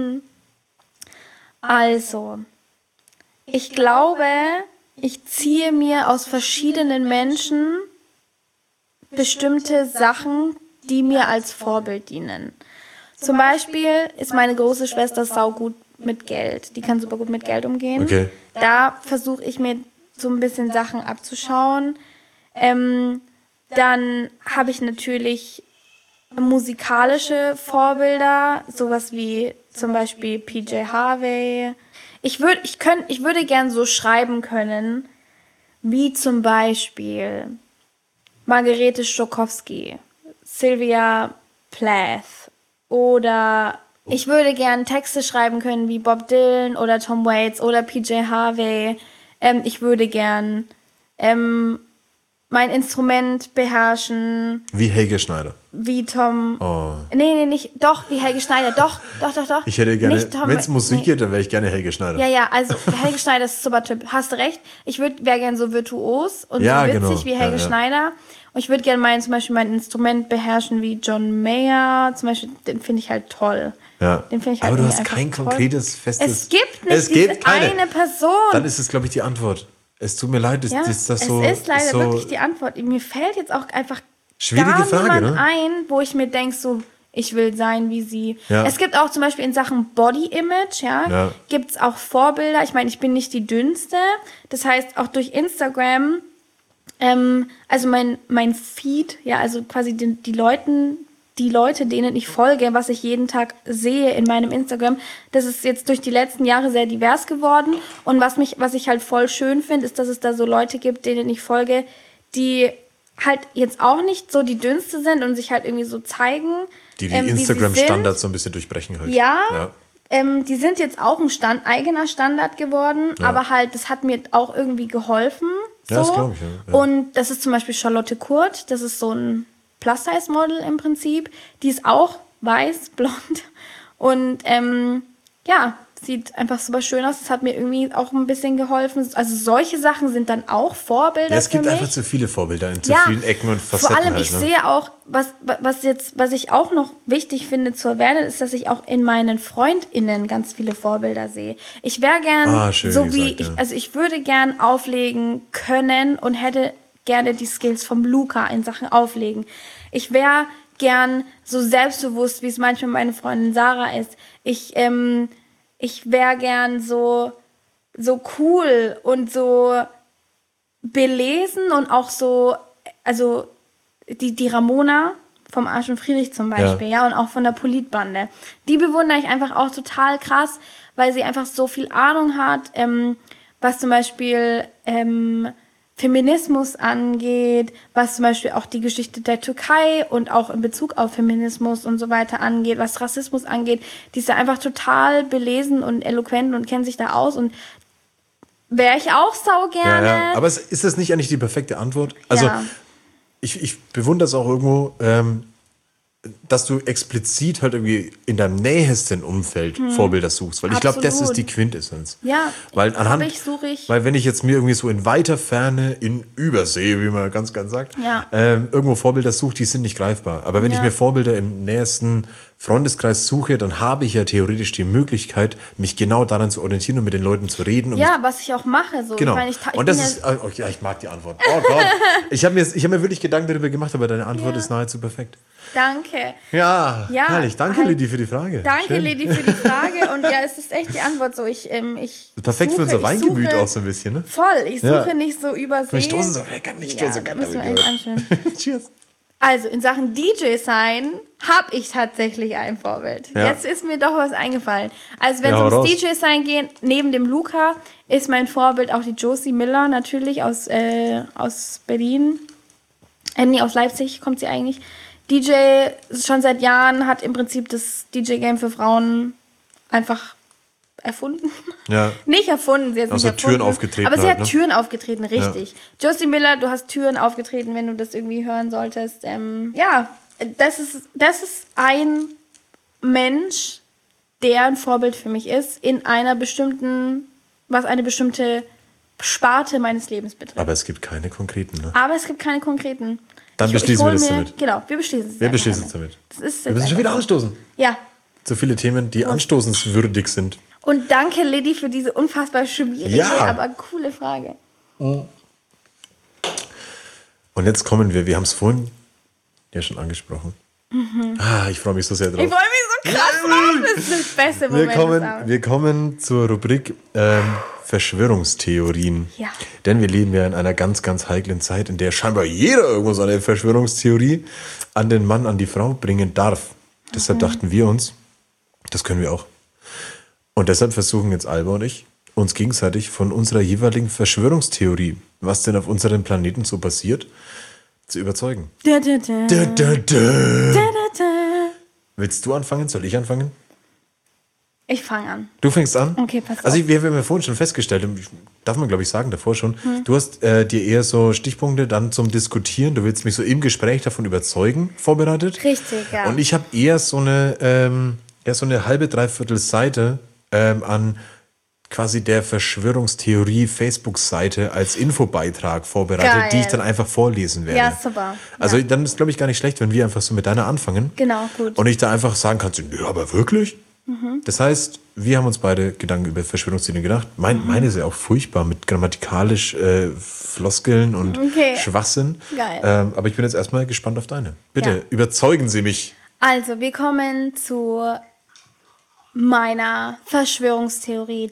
Also, ich glaube, ich ziehe mir aus verschiedenen Menschen bestimmte Sachen, die mir als Vorbild dienen. Zum Beispiel ist meine große Schwester saugut mit Geld. Die kann super gut mit Geld umgehen. Okay. Da versuche ich mir so ein bisschen Sachen abzuschauen. Dann habe ich natürlich musikalische Vorbilder, sowas wie zum Beispiel PJ Harvey. Ich würde gern so schreiben können, wie zum Beispiel Margarete Stokowski, Sylvia Plath oder ich würde gern Texte schreiben können wie Bob Dylan oder Tom Waits oder PJ Harvey. Ich würde gern mein Instrument beherrschen. Wie Helge Schneider. Wie Tom... Oh. Nee, nicht. Doch, wie Helge Schneider. Doch. Ich hätte gerne... Wenn es Musik geht, dann wäre ich gerne Helge Schneider. Ja, also Helge Schneider ist super Typ. Hast du recht. Ich wäre gerne so virtuos und so witzig wie Helge Schneider. Und ich würde gerne zum Beispiel mein Instrument beherrschen wie John Mayer. Zum Beispiel, den finde ich halt toll. Ja. Den finde ich halt aber du hast kein konkretes, festes... Es gibt nicht diese eine Person. Dann ist es, glaube ich, die Antwort. Es tut mir leid, ist das so... Es ist leider so wirklich die Antwort. Mir fällt jetzt auch einfach schwierige Frage, ne? ein, wo ich mir denke, so, ich will sein wie sie. Ja. Es gibt auch zum Beispiel in Sachen Body Image, gibt es auch Vorbilder. Ich meine, ich bin nicht die Dünnste. Das heißt, auch durch Instagram, also mein Feed, also quasi die Leute, denen ich folge, was ich jeden Tag sehe in meinem Instagram, das ist jetzt durch die letzten Jahre sehr divers geworden. Und was ich halt voll schön finde, ist, dass es da so Leute gibt, denen ich folge, die halt jetzt auch nicht so die Dünnste sind und sich halt irgendwie so zeigen. Die Instagram-Standards so ein bisschen durchbrechen halt. Ja. Die sind jetzt auch ein eigener Standard geworden, aber halt, das hat mir auch irgendwie geholfen. So. Ja, das glaube ich. Ja. Und das ist zum Beispiel Charlotte Kurt, das ist so ein Plus-Size-Model im Prinzip. Die ist auch weiß, blond. Und sieht einfach super schön aus. Das hat mir irgendwie auch ein bisschen geholfen. Also solche Sachen sind dann auch Vorbilder. Ja, es gibt für mich. einfach zu viele Vorbilder in zu vielen Ecken und Facetten. Vor allem, halt, ich sehe auch, was ich auch noch wichtig finde zu erwähnen, ist, dass ich auch in meinen FreundInnen ganz viele Vorbilder sehe. Ich wäre gern, ich würde gern auflegen können und hätte gerne die Skills vom Luca in Sachen Auflegen. Ich wäre gern so selbstbewusst, wie es manchmal meine Freundin Sarah ist. Ich wäre gern so cool und so belesen und auch so, also die Ramona vom Arsch und Friedrich zum Beispiel, und auch von der Politbande. Die bewundere ich einfach auch total krass, weil sie einfach so viel Ahnung hat, was zum Beispiel Feminismus angeht, was zum Beispiel auch die Geschichte der Türkei und auch in Bezug auf Feminismus und so weiter angeht, was Rassismus angeht. Die ist ja einfach total belesen und eloquent und kennt sich da aus und wäre ich auch sau gerne. Ja. Aber ist das nicht eigentlich die perfekte Antwort? Also ich bewundere es auch irgendwo, dass du explizit halt irgendwie in deinem nähesten Umfeld Vorbilder suchst. Weil ich glaube, das ist die Quintessenz. Ja, weil suche ich. Weil wenn ich jetzt mir irgendwie so in weiter Ferne, in Übersee, wie man ganz sagt, irgendwo Vorbilder suche, die sind nicht greifbar. Aber wenn ich mir Vorbilder im nähesten Freundeskreis suche, dann habe ich ja theoretisch die Möglichkeit, mich genau daran zu orientieren und mit den Leuten zu reden. Was ich auch mache. So. Genau. Ich ich mag die Antwort. Oh Gott. ich hab mir wirklich Gedanken darüber gemacht, aber deine Antwort ist nahezu perfekt. Danke. Ja, herrlich. Danke, Lidi, für die Frage. Danke, Lidi, für die Frage. Und es ist echt die Antwort so. Perfekt für unser Weingemüt auch so ein bisschen, ne? Voll. Ich suche nicht so übersehen. Wir stoßen so, wer kann nicht stoßen? Da müssen wir echt anschauen. Cheers. Also, in Sachen DJ sein habe ich tatsächlich ein Vorbild. Ja. Jetzt ist mir doch was eingefallen. Also, wenn es ums DJ sein geht, neben dem Luca, ist mein Vorbild auch die Josie Miller, natürlich aus Berlin. Aus Leipzig kommt sie eigentlich. DJ schon seit Jahren, hat im Prinzip das DJ-Game für Frauen einfach erfunden. Ja. Nicht erfunden, sie hat nicht erfunden. Türen aufgetreten. Aber sie hat Türen aufgetreten, richtig. Ja. Josie Miller, du hast Türen aufgetreten, wenn du das irgendwie hören solltest. Das ist ein Mensch, der ein Vorbild für mich ist, in einer bestimmte Sparte meines Lebens betrifft. Aber es gibt keine konkreten, ne? Dann beschließen wir das damit. Genau, wir beschließen es damit. Wir müssen schon wieder anstoßen. Ja. Zu viele Themen, die anstoßenswürdig sind. Und danke, Lidi, für diese unfassbar schwierige, aber coole Frage. Und jetzt kommen wir haben es vorhin ja schon angesprochen. Ich freue mich so sehr drauf. Ich freue mich so krass drauf. Das ist das beste Moment. Wir kommen zur Rubrik Verschwörungstheorien. Ja. Denn wir leben ja in einer ganz, ganz heiklen Zeit, in der scheinbar jeder irgendwo so eine Verschwörungstheorie an den Mann, an die Frau bringen darf. Deshalb dachten wir uns, das können wir auch. Und deshalb versuchen jetzt Alba und ich, uns gegenseitig von unserer jeweiligen Verschwörungstheorie, was denn auf unserem Planeten so passiert, zu überzeugen. Willst du anfangen? Soll ich anfangen? Ich fange an. Du fängst an? Okay, pass auf. Also wir haben ja vorhin schon festgestellt, darf man glaube ich sagen, davor schon, du hast dir eher so Stichpunkte dann zum Diskutieren, du willst mich so im Gespräch davon überzeugen, vorbereitet. Richtig, ja. Und ich habe eher so eine halbe, dreiviertel Seite an quasi der Verschwörungstheorie Facebook-Seite als Infobeitrag vorbereitet, Geil. die ich dann einfach vorlesen werde. Ja, super. Also dann ist glaube ich gar nicht schlecht, wenn wir einfach so mit deiner anfangen. Genau, gut. Und ich da einfach sagen kann, nö, aber wirklich? Das heißt, wir haben uns beide Gedanken über Verschwörungstheorien gedacht. Meine ist ja auch furchtbar mit grammatikalisch Floskeln und Schwachsinn. Geil. Aber ich bin jetzt erstmal gespannt auf deine. Bitte, überzeugen Sie mich. Also, wir kommen zu meiner Verschwörungstheorie.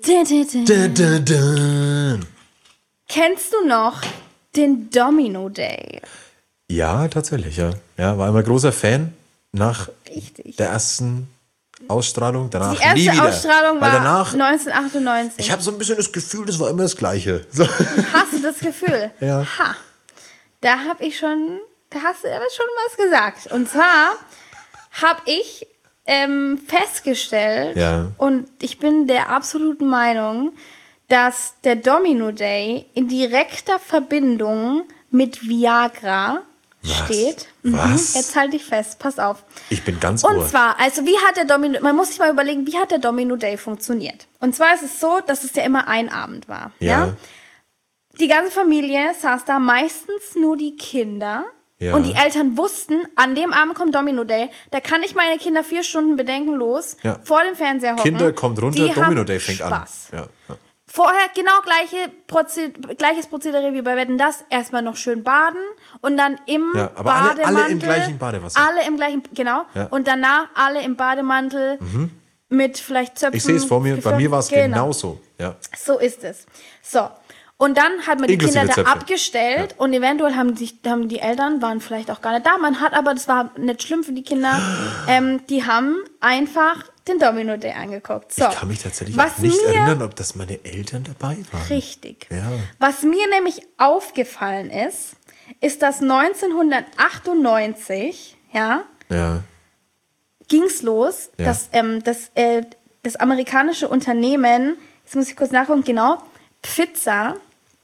Kennst du noch den Domino Day? Ja, tatsächlich, ja. Ja, war immer großer Fan nach der ersten Ausstrahlung, danach nie wieder. Die erste Ausstrahlung war danach, 1998. Ich habe so ein bisschen das Gefühl, das war immer das Gleiche. So. Hast du das Gefühl? Ja. Ha. Da hast du aber schon was gesagt. Und zwar habe ich festgestellt, und ich bin der absoluten Meinung, dass der Domino Day in direkter Verbindung mit Viagra steht. Was? Jetzt halte ich fest, pass auf. Ich bin ganz Und ohr. zwar, also wie hat der Domino, man muss sich mal überlegen, wie hat der Domino Day funktioniert? Und zwar ist es so, dass es ja immer ein Abend war. Ja. Die ganze Familie saß da, meistens nur die Kinder. Ja. Und die Eltern wussten, an dem Abend kommt Domino Day, da kann ich meine Kinder 4 Stunden bedenkenlos vor dem Fernseher hocken. Kinder kommt runter, Domino Day fängt Spaß. an. Ja. Vorher genau gleiches Prozedere wie bei Wetten, das erstmal noch schön baden und dann im Bademantel. Alle im gleichen Badewasser. Alle im gleichen, genau. Ja. Und danach alle im Bademantel mit vielleicht Zöpfen. Ich sehe es vor mir, bei mir war es genauso. Ja. So ist es. So. Und dann hat man die Kinder da abgestellt und eventuell haben die Eltern, waren vielleicht auch gar nicht da. Man hat aber, das war nicht schlimm für die Kinder, die haben einfach den Domino Day angeguckt. So. Ich kann mich tatsächlich auch nicht erinnern, ob das meine Eltern dabei waren. Richtig. Ja. Was mir nämlich aufgefallen ist, dass 1998, ging's los, dass das amerikanische Unternehmen, jetzt muss ich kurz nachgucken, genau, Pfizer,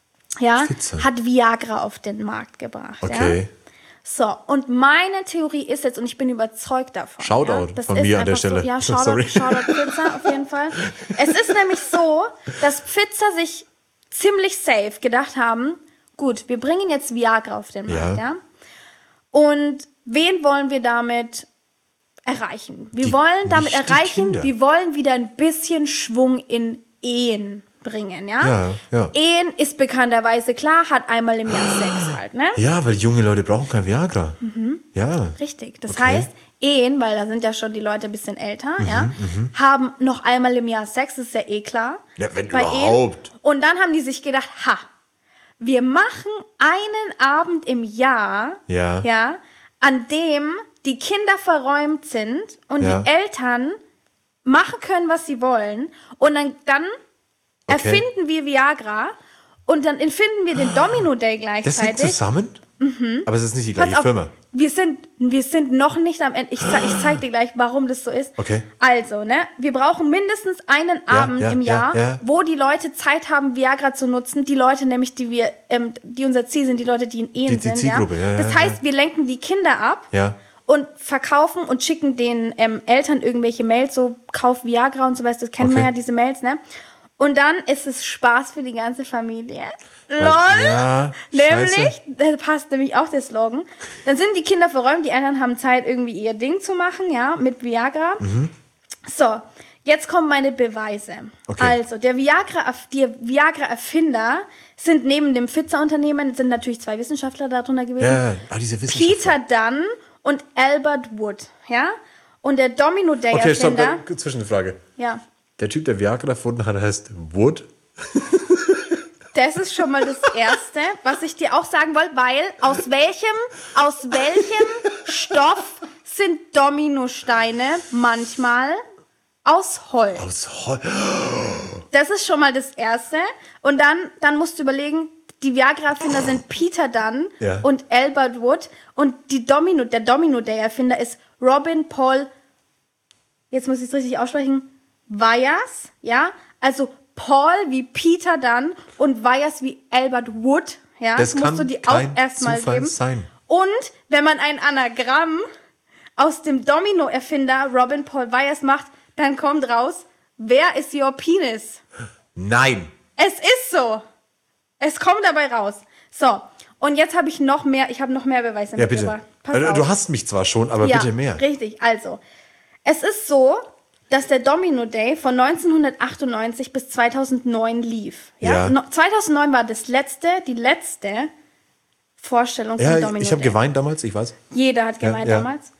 hat Viagra auf den Markt gebracht. Okay. Ja? So, und meine Theorie ist jetzt, und ich bin überzeugt davon. Shoutout von mir an der Stelle. So, ja, Shoutout Pfizer auf jeden Fall. Es ist nämlich so, dass Pfizer sich ziemlich safe gedacht haben, gut, wir bringen jetzt Viagra auf den Markt, ja? Und wen wollen wir damit erreichen? Wir wollen damit erreichen, wir wollen wieder ein bisschen Schwung in Ehen bringen, ja? Ehen ist bekannterweise klar, hat einmal im Jahr Sex halt, ne? Ja, weil junge Leute brauchen kein Viagra. Ja. Richtig. Das heißt, Ehen, weil da sind ja schon die Leute ein bisschen älter, haben noch einmal im Jahr Sex, das ist ja eh klar. Ja, wenn überhaupt. Ehen. Und dann haben die sich gedacht, wir machen einen Abend im Jahr, an dem die Kinder verräumt sind und die Eltern machen können, was sie wollen. Und dann erfinden wir Viagra und dann erfinden wir den Domino Day gleichzeitig. Das hängt zusammen? Aber es ist nicht die gleiche Firma. Wir sind noch nicht am Ende. Ich zeig dir gleich, warum das so ist. Okay. Also, ne, wir brauchen mindestens einen Abend im Jahr, wo die Leute Zeit haben, Viagra zu nutzen. Die Leute nämlich, die unser Ziel sind, die Leute, die in Ehen sind. Zielgruppe, Das heißt, wir lenken die Kinder ab. Und verkaufen und schicken den Eltern irgendwelche Mails, so kauf Viagra und so was, das kennen wir ja, diese Mails, ne? Und dann ist es Spaß für die ganze Familie. LOL! Ja, nämlich, da passt nämlich auch der Slogan. Dann sind die Kinder verräumt, die Eltern haben Zeit, irgendwie ihr Ding zu machen, ja, mit Viagra. So, jetzt kommen meine Beweise. Okay. Also, die Viagra-Erfinder sind neben dem Pfizer-Unternehmen, sind natürlich 2 Wissenschaftler darunter gewesen. Ja, diese Wissenschaftler. Peter Dunn und Albert Wood, ja? Und der Domino Day-Erfinder... Okay, stopp, Zwischenfrage. Ja. Der Typ, der Viagra erfunden hat, heißt Wood. Das ist schon mal das Erste, was ich dir auch sagen wollte, weil aus welchem Stoff sind Dominosteine manchmal? Aus Holz. Aus Holz. Das ist schon mal das Erste. Und dann musst du überlegen, die Viagra-Erfinder sind Peter Dunn und Albert Wood. Und der Domino Day-Erfinder ist Robin Paul, jetzt muss ich es richtig aussprechen, Wyers, ja? Also Paul wie Peter Dunn und Wyers wie Albert Wood, ja? Das musst du die auch erstmal geben. Sein. Und wenn man ein Anagramm aus dem Domino-Erfinder Robin Paul Wyers macht, dann kommt raus, wer ist your penis? Nein. Es ist so. Es kommt dabei raus. So, und jetzt habe ich noch mehr Beweise. Ja, bitte. Du hast mich zwar schon, aber bitte mehr. Richtig, also. Es ist so, dass der Domino Day von 1998 bis 2009 lief. Ja? 2009 war die letzte Vorstellung von Domino Day. Ich habe geweint damals, ich weiß. Jeder hat geweint damals.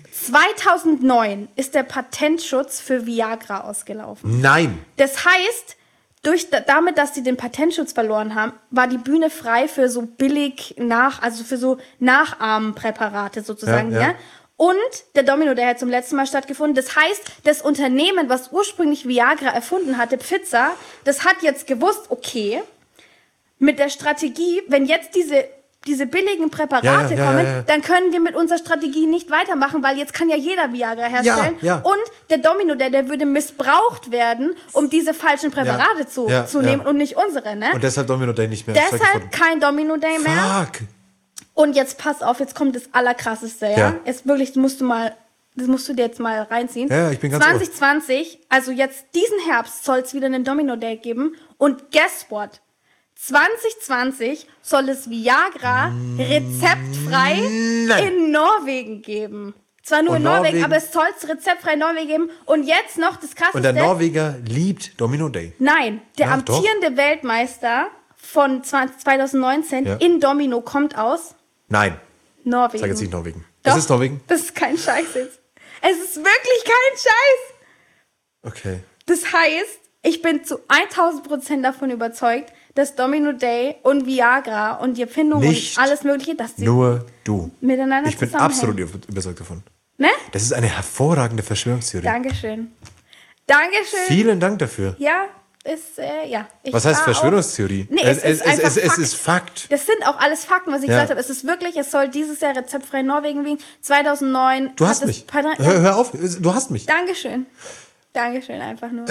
2009 ist der Patentschutz für Viagra ausgelaufen. Nein. Das heißt, damit, dass sie den Patentschutz verloren haben, war die Bühne frei für so für so Nachahmpräparate sozusagen, ja. Und der Domino Day hat zum letzten Mal stattgefunden. Das heißt, das Unternehmen, was ursprünglich Viagra erfunden hatte, Pfizer, das hat jetzt gewusst, okay, mit der Strategie, wenn jetzt diese billigen Präparate kommen, dann können wir mit unserer Strategie nicht weitermachen, weil jetzt kann ja jeder Viagra herstellen. Und der Domino Day, der würde missbraucht werden, um diese falschen Präparate zu nehmen und nicht unsere, ne? Und deshalb Domino Day nicht mehr. Deshalb kein Domino Day mehr. Fuck. Und jetzt pass auf, jetzt kommt das Allerkrasseste, ja? Jetzt wirklich, das musst du dir jetzt mal reinziehen. Ja, ich bin ganz 2020, also jetzt diesen Herbst soll es wieder einen Domino Day geben. Und guess what? 2020 soll es Viagra rezeptfrei in Norwegen geben. Zwar nur in Norwegen, aber es soll es rezeptfrei in Norwegen geben. Und jetzt noch das Krasseste. Und der Norweger liebt Domino Day. Nein, der amtierende Weltmeister von 2019 in Domino kommt aus... Nein. Norwegen. Sag jetzt nicht Norwegen. Doch, das ist Norwegen? Das ist kein Scheiß jetzt. Es ist wirklich kein Scheiß. Okay. Das heißt, ich bin zu 1000% davon überzeugt, dass Domino Day und Viagra und die Erfindung nicht und alles Mögliche, dass die nur du. miteinander Ich bin absolut überzeugt davon. Ne? Das ist eine hervorragende Verschwörungstheorie. Dankeschön. Vielen Dank dafür. Ja, ist, ja. Was heißt Verschwörungstheorie? Nee, es ist Fakt. Das sind auch alles Fakten, was ich gesagt habe. Es ist wirklich, es soll dieses Jahr rezeptfrei in Norwegen liegen. 2009. Du hast mich. Hör auf, du hast mich. Dankeschön. Dankeschön, einfach nur.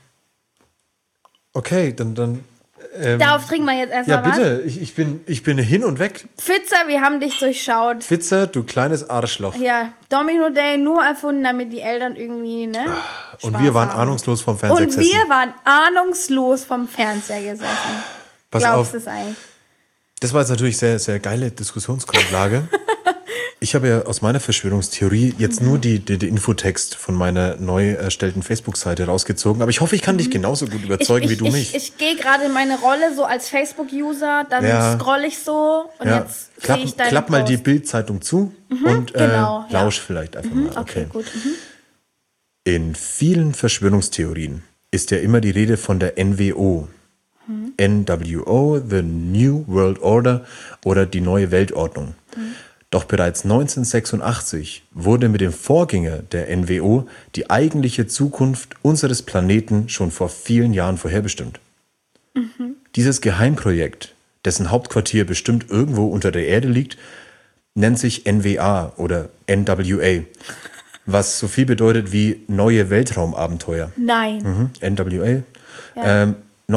Okay, dann darauf trinken wir jetzt erstmal was. Ja, bitte. Ich bin hin und weg. Pfizer, wir haben dich durchschaut. Pfizer, du kleines Arschloch. Ja, Domino Day nur erfunden, damit die Eltern irgendwie, ne? Und wir waren ahnungslos vom Fernseher gesessen. Und wir waren ahnungslos vom Fernseher gesessen. Pass Glaubst auf. du es eigentlich? Das war jetzt natürlich sehr, sehr geile Diskussionsgrundlage. Ich habe ja aus meiner Verschwörungstheorie jetzt nur den Infotext von meiner neu erstellten Facebook-Seite rausgezogen. Aber ich hoffe, ich kann dich genauso gut überzeugen wie du mich. Ich gehe gerade in meine Rolle so als Facebook-User, dann scroll ich so und jetzt sehe ich deinen Klapp mal die Bild-Zeitung zu und lausch vielleicht einfach mal. Okay, gut. In vielen Verschwörungstheorien ist ja immer die Rede von der NWO. NWO, The New World Order oder die neue Weltordnung. Doch bereits 1986 wurde mit dem Vorgänger der NWO die eigentliche Zukunft unseres Planeten schon vor vielen Jahren vorherbestimmt. Dieses Geheimprojekt, dessen Hauptquartier bestimmt irgendwo unter der Erde liegt, nennt sich NWA oder NWA, was so viel bedeutet wie neue Weltraumabenteuer. Nein. NWA. Ja.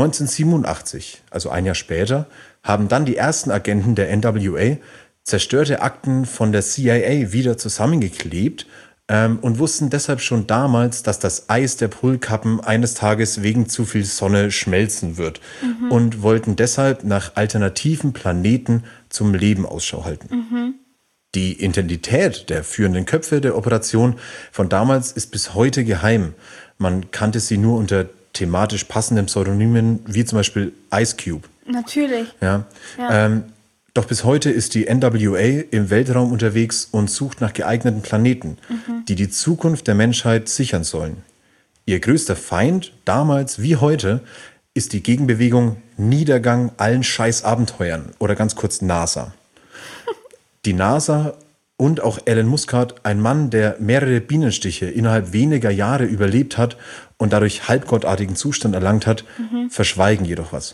1987, also ein Jahr später, haben dann die ersten Agenten der NWA zerstörte Akten von der CIA wieder zusammengeklebt und wussten deshalb schon damals, dass das Eis der Polkappen eines Tages wegen zu viel Sonne schmelzen wird und wollten deshalb nach alternativen Planeten zum Leben Ausschau halten. Die Identität der führenden Köpfe der Operation von damals ist bis heute geheim. Man kannte sie nur unter thematisch passenden Pseudonymen, wie zum Beispiel Ice Cube. Natürlich. Ja. Doch bis heute ist die NWA im Weltraum unterwegs und sucht nach geeigneten Planeten, die die Zukunft der Menschheit sichern sollen. Ihr größter Feind, damals wie heute, ist die Gegenbewegung Niedergang allen Scheiß-Abenteuern oder ganz kurz NASA. Die NASA und auch Elon Muscat, ein Mann, der mehrere Bienenstiche innerhalb weniger Jahre überlebt hat und dadurch halbgottartigen Zustand erlangt hat, verschweigen jedoch was.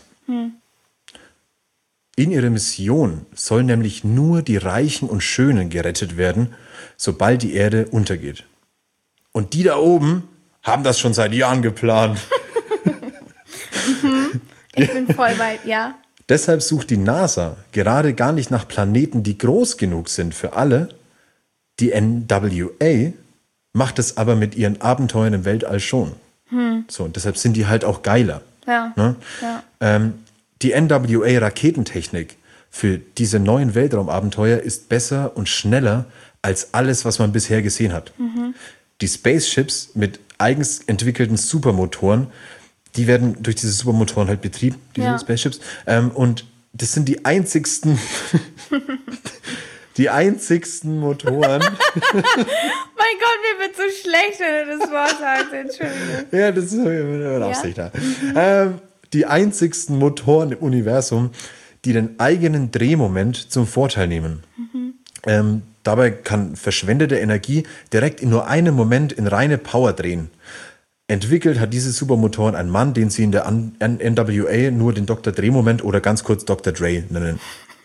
In ihrer Mission sollen nämlich nur die Reichen und Schönen gerettet werden, sobald die Erde untergeht. Und die da oben haben das schon seit Jahren geplant. Ich bin voll weit, ja. Deshalb sucht die NASA gerade gar nicht nach Planeten, die groß genug sind für alle. Die NWA macht es aber mit ihren Abenteuern im Weltall schon. So, und deshalb sind die halt auch geiler. Ja. Ne? Ja. Die NWA-Raketentechnik für diese neuen Weltraumabenteuer ist besser und schneller als alles, was man bisher gesehen hat. Die Spaceships mit eigens entwickelten Supermotoren, die werden durch diese Supermotoren halt betrieben, diese Spaceships. Und das sind die einzigsten Motoren. Mein Gott, mir wird so schlecht, wenn du das Wort sagst. Entschuldigung. Ja, das ist eine Absicht da. Die einzigsten Motoren im Universum, die den eigenen Drehmoment zum Vorteil nehmen. Dabei kann verschwendete Energie direkt in nur einem Moment in reine Power drehen. Entwickelt hat diese Supermotoren ein Mann, den sie in der NWA nur den Dr. Drehmoment oder ganz kurz Dr. Dre nennen.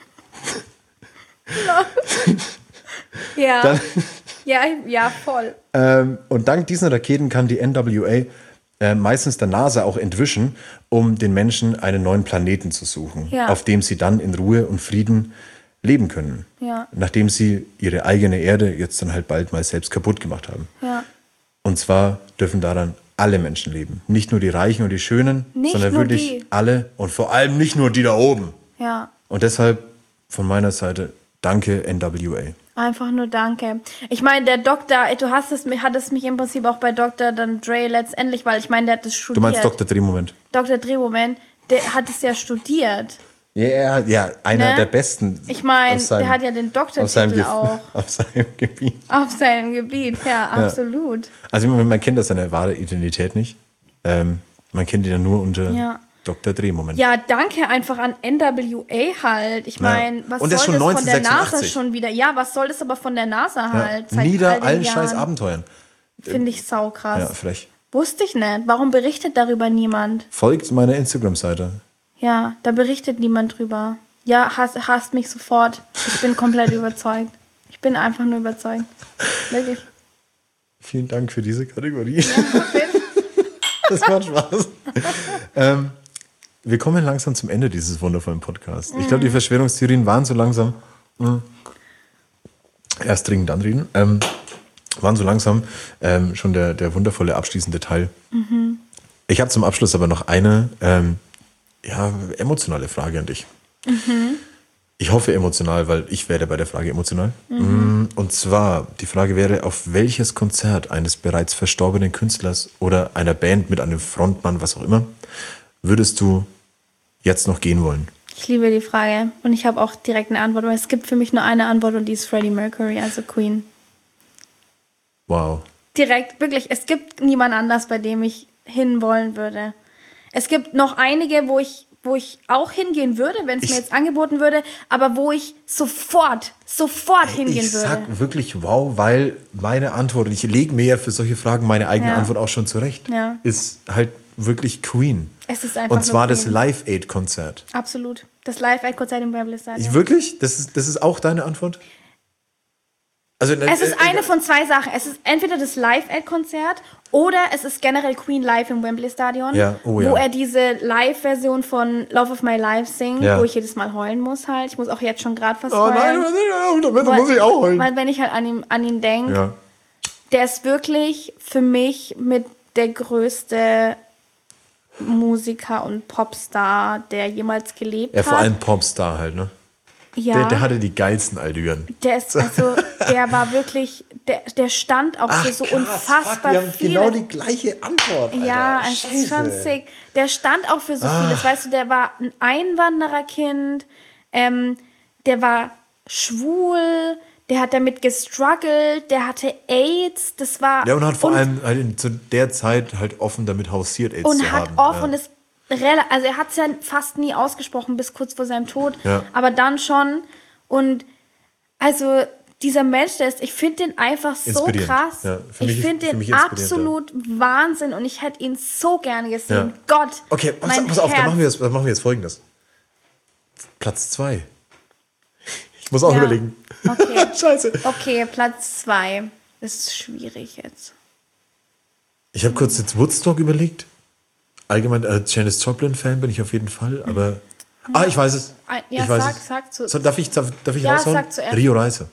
Ja. Ja, voll. Und dank diesen Raketen kann die NWA meistens der NASA auch entwischen, um den Menschen einen neuen Planeten zu suchen, auf dem sie dann in Ruhe und Frieden leben können. Ja. Nachdem sie ihre eigene Erde jetzt dann halt bald mal selbst kaputt gemacht haben. Ja. Und zwar dürfen daran alle Menschen leben. Nicht nur die Reichen und die Schönen, Nicht sondern nur wirklich die. alle und vor allem nicht nur die da oben. Ja. Und deshalb von meiner Seite danke NWA. Einfach nur danke. Ich meine, der Doktor, du hattest mich im Prinzip auch bei Dr. dann Dre letztendlich, weil ich meine, der hat das studiert. Du meinst Dr. Drehmoment? Dr. Drehmoment, der hat es ja studiert. Ja, einer der Besten. Ich meine, der hat ja den Doktortitel auch. Auf seinem Gebiet. Auf seinem Gebiet, ja, absolut. Also man kennt das seine wahre Identität nicht. Man kennt ihn ja nur unter Dr. Drehmoment. Ja, danke einfach an NWA halt. Ich meine, was soll das von der NASA schon wieder? Ja, was soll das aber von der NASA halt? Seit nieder allen scheiß Abenteuern. Finde ich saukrass. Ja, frech. Wusste ich nicht. Warum berichtet darüber niemand? Folgt meiner Instagram-Seite. Ja, da berichtet niemand drüber. Ja, hasst mich sofort. Ich bin komplett überzeugt. Ich bin einfach nur überzeugt. Wirklich. Vielen Dank für diese Kategorie. Ja, das macht Spaß. Wir kommen langsam zum Ende dieses wundervollen Podcasts. Ich glaube, die Verschwörungstheorien waren so langsam... erst dringend anreden. Waren so langsam schon der wundervolle abschließende Teil. Mhm. Ich habe zum Abschluss aber noch eine emotionale Frage an dich. Mhm. Ich hoffe emotional, weil ich werde bei der Frage emotional. Mhm. Und zwar, die Frage wäre, auf welches Konzert eines bereits verstorbenen Künstlers oder einer Band mit einem Frontmann, was auch immer, würdest du jetzt noch gehen wollen? Ich liebe die Frage und ich habe auch direkt eine Antwort, weil es gibt für mich nur eine Antwort und die ist Freddie Mercury, also Queen. Wow. Direkt, wirklich, es gibt niemand anders, bei dem ich hinwollen würde. Es gibt noch einige, wo ich auch hingehen würde, wenn es mir jetzt angeboten würde, aber wo ich sofort hingehen würde. Ich sag wirklich wow, weil meine Antwort, und ich lege mir ja für solche Fragen meine eigene Antwort auch schon zurecht, ist halt wirklich Queen. Es ist einfach und zwar das Live-Aid-Konzert. Absolut. Das Live-Aid-Konzert im Wembley Stadion. Wirklich? Das ist auch deine Antwort? Also, es ist eine von zwei Sachen. Es ist entweder das Live-Aid-Konzert oder es ist generell Queen live im Wembley Stadion, wo er diese Live-Version von Love of My Life singt, wo ich jedes Mal heulen muss halt. Ich muss auch jetzt schon gerade fast heulen. Oh nein, damit muss ich auch heulen. Weil wenn ich halt an ihn denke, der ist wirklich für mich mit der größte Musiker und Popstar, der jemals gelebt hat. Ja, vor allem Popstar halt, ne? Ja. Der hatte die geilsten Allüren. Der war wirklich, der stand auch für so unfassbar wir haben viele. Genau die gleiche Antwort. Alter. Ja, es ist schon sick. Der stand auch für so vieles. Weißt du, der war ein Einwandererkind, der war schwul, der hat damit gestruggelt, der hatte AIDS, das war... Ja, und hat vor allem halt zu der Zeit halt offen damit hausiert, AIDS zu haben. Und hat offen das... Also er hat es ja fast nie ausgesprochen, bis kurz vor seinem Tod, aber dann schon. Und also dieser Mensch, ich finde den einfach so krass. Ja, ich finde den absolut Wahnsinn und ich hätte ihn so gerne gesehen. Ja. Gott, okay, pass auf, dann machen wir jetzt Folgendes. Platz 2. Ich muss auch überlegen. Okay. Scheiße. Okay, Platz 2. Das ist schwierig jetzt. Ich habe kurz jetzt Woodstock überlegt. Allgemein Janis Joplin-Fan bin ich auf jeden Fall, aber... ich weiß es. Ja, ich weiß sag es. So, darf ich raushauen? Sag zuerst. Rio Reiser.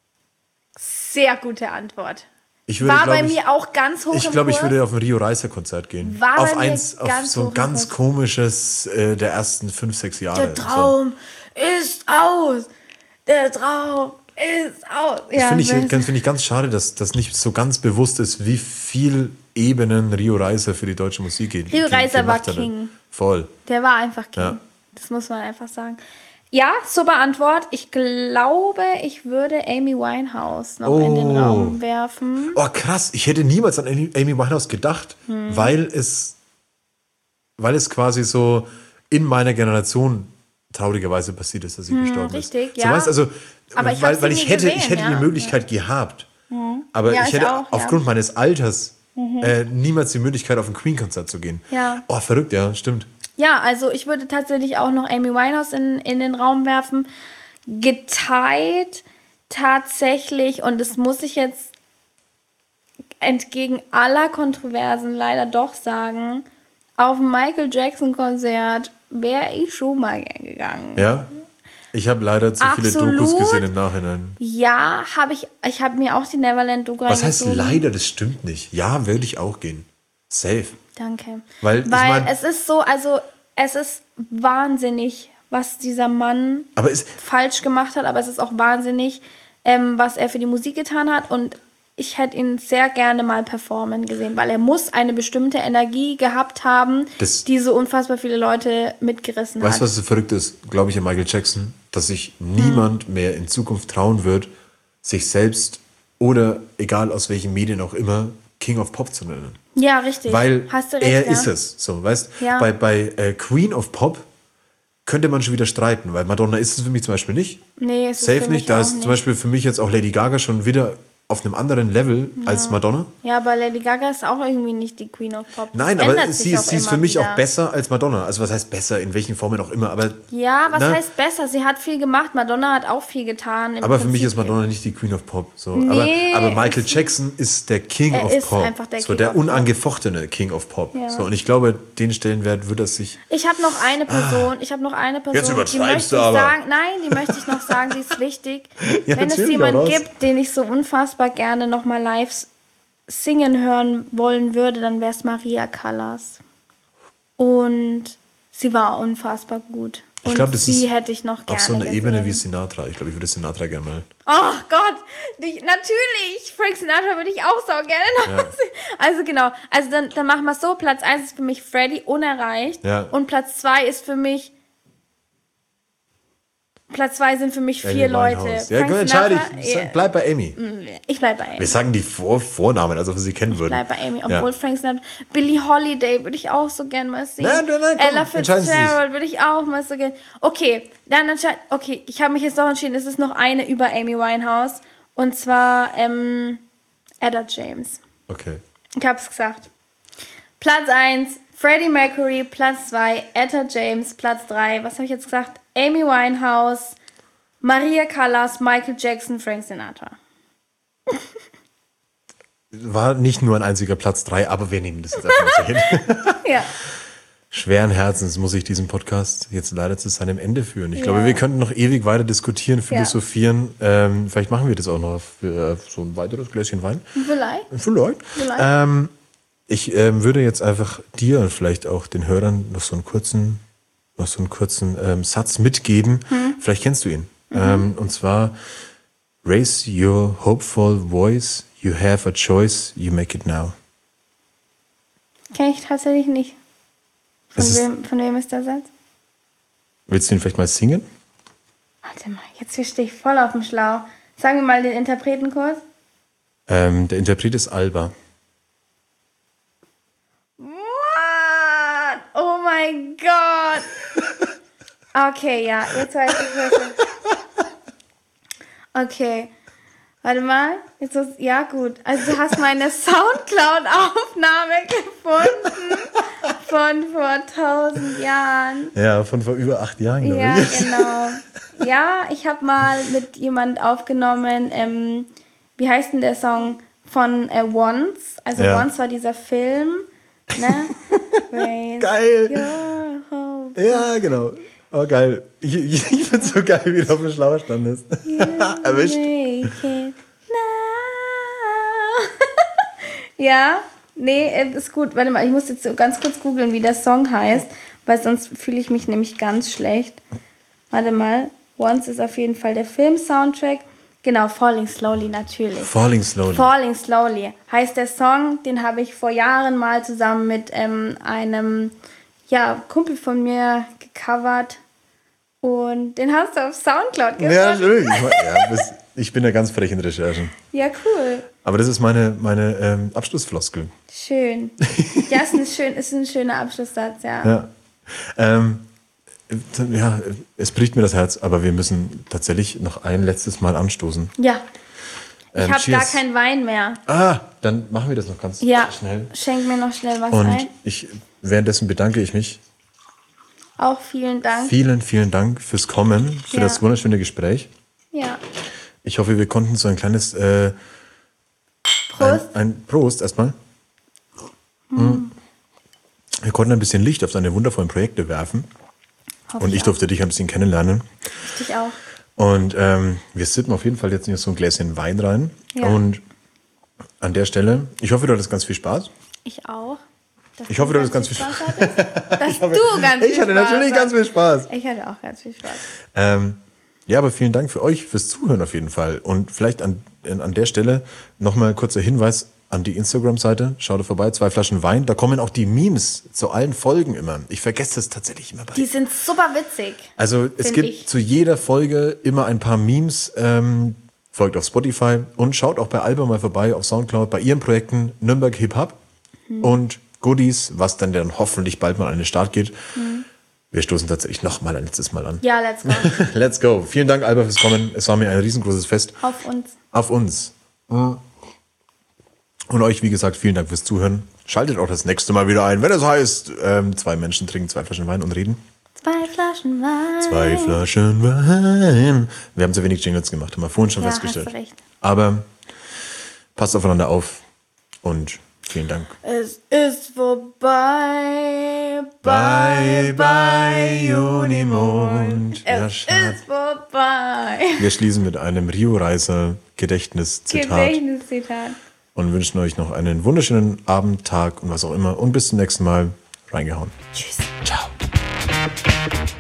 Sehr gute Antwort. War bei mir auch ganz hoch. Ich glaube, ich würde auf ein Rio Reiser-Konzert gehen. Auf so ein ganz komisches der ersten 5-6 Jahre. Der Traum ist aus. Der Traum ist aus. Das finde ich ganz schade, dass das nicht so ganz bewusst ist, wie viel Ebenen Rio Reiser für die deutsche Musik geht. Rio Reiser war King. Voll. Der war einfach King. Ja. Das muss man einfach sagen. Ja, super Antwort. Ich glaube, ich würde Amy Winehouse noch in den Raum werfen. Oh, krass. Ich hätte niemals an Amy Winehouse gedacht, weil es quasi so in meiner Generation traurigerweise passiert ist, dass sie gestorben ist. Richtig, ja. So, weißt, also, aber ich ich hätte die Möglichkeit gehabt, aber ich hätte aufgrund meines Alters niemals die Möglichkeit, auf ein Queen-Konzert zu gehen. Ja. Oh, verrückt, ja, stimmt. Ja, also ich würde tatsächlich auch noch Amy Winehouse in den Raum werfen. Geteilt tatsächlich, und das muss ich jetzt entgegen aller Kontroversen leider doch sagen, auf ein Michael Jackson-Konzert wäre ich schon mal gegangen. Ja? Ich habe leider zu viele Dokus gesehen im Nachhinein. Ja, habe ich. Ich habe mir auch die Neverland-Doku Was heißt leider? Das stimmt nicht. Ja, würde ich auch gehen. Safe. Danke. Weil ich mein, es ist so, also es ist wahnsinnig, was dieser Mann falsch gemacht hat, aber es ist auch wahnsinnig, was er für die Musik getan hat und ich hätte ihn sehr gerne mal performen gesehen, weil er muss eine bestimmte Energie gehabt haben, die so unfassbar viele Leute mitgerissen hat. Weißt du, was so verrückt ist, glaube ich, an Michael Jackson? Dass sich niemand mehr in Zukunft trauen wird, sich selbst oder egal aus welchen Medien auch immer, King of Pop zu nennen. Ja, richtig. Weil Hast du recht, er ja. ist es. So, weißt? Ja. Bei Queen of Pop könnte man schon wieder streiten, weil Madonna ist es für mich zum Beispiel nicht. Nee, es Safe ist für mich nicht. Da auch ist nicht. zum Beispiel für mich jetzt auch Lady Gaga schon wieder auf einem anderen Level als Madonna. Ja, aber Lady Gaga ist auch irgendwie nicht die Queen of Pop. Nein, Das aber ändert sie sich ist auch für immer mich wieder. auch besser als Madonna. Also was heißt besser, in welchen Formen auch immer. Aber, Ja, was ne? heißt besser? Sie hat viel gemacht. Madonna hat auch viel getan. im Aber für mich Prinzip. ist Madonna nicht die Queen of Pop. So. Nee, aber Michael Jackson ist der King Er of ist Pop. einfach der so, King der of Pop. unangefochtene King of Pop. Ja. So, und ich glaube, den Stellenwert wird er sich... Ich habe noch eine Person, Jetzt die übertreibst möchte du ich aber. sagen, nein, die möchte ich noch sagen, die ist wichtig. Ja, Wenn es natürlich, hau jemanden raus. gibt, den ich so unfassbar gerne nochmal live singen hören wollen würde, dann wäre es Maria Callas. Und sie war unfassbar gut. Und Ich glaube, das sie ist hätte ich noch gerne auf so einer gesehen. Ebene wie Sinatra. Ich glaube, ich würde Sinatra gerne mal... Oh Gott, natürlich. Frank Sinatra würde ich auch so gerne noch sehen. Also genau, also dann machen wir es so. Platz 1 ist für mich Freddie, unerreicht. Ja. Und Platz 2 ist für mich... Platz 2 sind für mich 4 Amy Leute. Winehouse. Ja, Frank gut, entscheide Sinatra, ich. Bleib bei Amy. Ich bleib bei Amy. Wir sagen die Vornamen, als ob wir sie kennen würden. Bleib bei Amy, Ja. obwohl Frank Sinatra... Billie Holiday würde ich auch so gern mal sehen. Nein, komm, Ella entscheiden Sie sich. Fitzgerald würde ich auch mal so gern... Okay, ich habe mich jetzt doch entschieden, es ist noch eine über Amy Winehouse. Und zwar Etta James. Okay. Ich hab's gesagt. Platz 1, Freddie Mercury. Platz 2, Etta James. Platz 3, was habe ich jetzt gesagt? Amy Winehouse, Maria Callas, Michael Jackson, Frank Sinatra. War nicht nur ein einziger Platz 3, aber wir nehmen das jetzt einfach mal so hin. Ja. Schweren Herzens muss ich diesen Podcast jetzt leider zu seinem Ende führen. Ich glaube, wir könnten noch ewig weiter diskutieren, philosophieren. Vielleicht machen wir das auch noch für so ein weiteres Gläschen Wein. Vielleicht. Vielleicht. Ich würde jetzt einfach dir und vielleicht auch den Hörern noch so einen kurzen Satz mitgeben. Vielleicht kennst du ihn. Und zwar: Raise your hopeful voice. You have a choice. You make it now. Kenn ich tatsächlich nicht. Von wem ist der Satz? Willst du ihn vielleicht mal singen? Warte mal, jetzt stehe ich voll auf dem Schlauch. Sagen wir mal den Interpreten kurz. Der Interpret ist Alba. What? Oh mein Gott. Okay, ja, jetzt weiß ich es. Okay. Warte mal. Ja, gut. Also du hast meine Soundcloud-Aufnahme gefunden von vor 1000 Jahren. Ja, von vor über 8 Jahren, glaube Ja, ich. genau. Ja, ich habe mal mit jemand aufgenommen, wie heißt denn der Song von Once? Also Ja. Once war dieser Film, ne? Raise Geil. your hope. Ja, genau. Oh, geil. Ich find's so geil, wie du auf dem Schlauch standest. Erwischt. Make it now. Ja, nee, ist gut. Warte mal, ich muss jetzt so ganz kurz googeln, wie der Song heißt, weil sonst fühle ich mich nämlich ganz schlecht. Warte mal, Once ist auf jeden Fall der Film-Soundtrack. Genau, Falling Slowly natürlich. Falling Slowly. Falling Slowly heißt der Song, den habe ich vor Jahren mal zusammen mit einem Kumpel von mir gecovert und den hast du auf Soundcloud gefunden. Ja, natürlich. Ich bin ja ganz frech in Recherchen. Ja, cool. Aber das ist meine Abschlussfloskel. Schön. Ja, ist ein schöner Abschlusssatz, ja. Ja, es bricht mir das Herz, aber wir müssen tatsächlich noch ein letztes Mal anstoßen. Ja. Ich habe gar cheers. keinen Wein mehr. Dann machen wir das noch ganz Ja, schnell. schenk mir noch schnell was Und ein. währenddessen bedanke ich mich. Auch vielen Dank. Vielen, vielen Dank fürs Kommen, für Ja. das wunderschöne Gespräch. Ja. Ich hoffe, wir konnten so ein kleines Prost. ein Prost erstmal. Wir konnten ein bisschen Licht auf seine wundervollen Projekte werfen. Und ich durfte dich ein bisschen kennenlernen. Ich auch. Und wir sitzen auf jeden Fall jetzt nicht so ein Gläschen Wein rein. Ja. Und an der Stelle, ich hoffe, du hattest ganz viel Spaß. Ich auch. Ich hoffe, du hattest ganz viel Spaß. Ich hatte natürlich ganz viel Spaß. Ich hatte auch ganz viel Spaß. Ja, aber vielen Dank für euch, fürs Zuhören auf jeden Fall. Und vielleicht an der Stelle nochmal ein kurzer Hinweis an die Instagram-Seite. Schaut da vorbei, 2 Flaschen Wein. Da kommen auch die Memes zu allen Folgen immer. Ich vergesse das tatsächlich immer bei. Die sind super witzig. Also es gibt zu jeder Folge immer ein paar Memes. Folgt auf Spotify und schaut auch bei Alba mal vorbei auf Soundcloud bei ihren Projekten Nürnberg Hip Hop und Goodies, was dann hoffentlich bald mal an den Start geht. Wir stoßen tatsächlich noch mal ein letztes Mal an. Ja, let's go. Let's go. Vielen Dank, Alba, fürs Kommen. Es war mir ein riesengroßes Fest. Auf uns. Auf uns. Und euch, wie gesagt, vielen Dank fürs Zuhören. Schaltet auch das nächste Mal wieder ein, wenn es heißt, 2 Menschen trinken 2 Flaschen Wein und reden. 2 Flaschen Wein. 2 Flaschen Wein. Wir haben zu wenig Jingles gemacht, haben wir vorhin schon festgestellt. Hast du recht. Aber passt aufeinander auf und vielen Dank. Es ist vorbei. Bye, bye, Junimond. Es ist vorbei. Wir schließen mit einem Rio-Reiser Gedächtniszitat. Und wünschen euch noch einen wunderschönen Abend, Tag und was auch immer. Und bis zum nächsten Mal. Reingehauen. Tschüss. Ciao.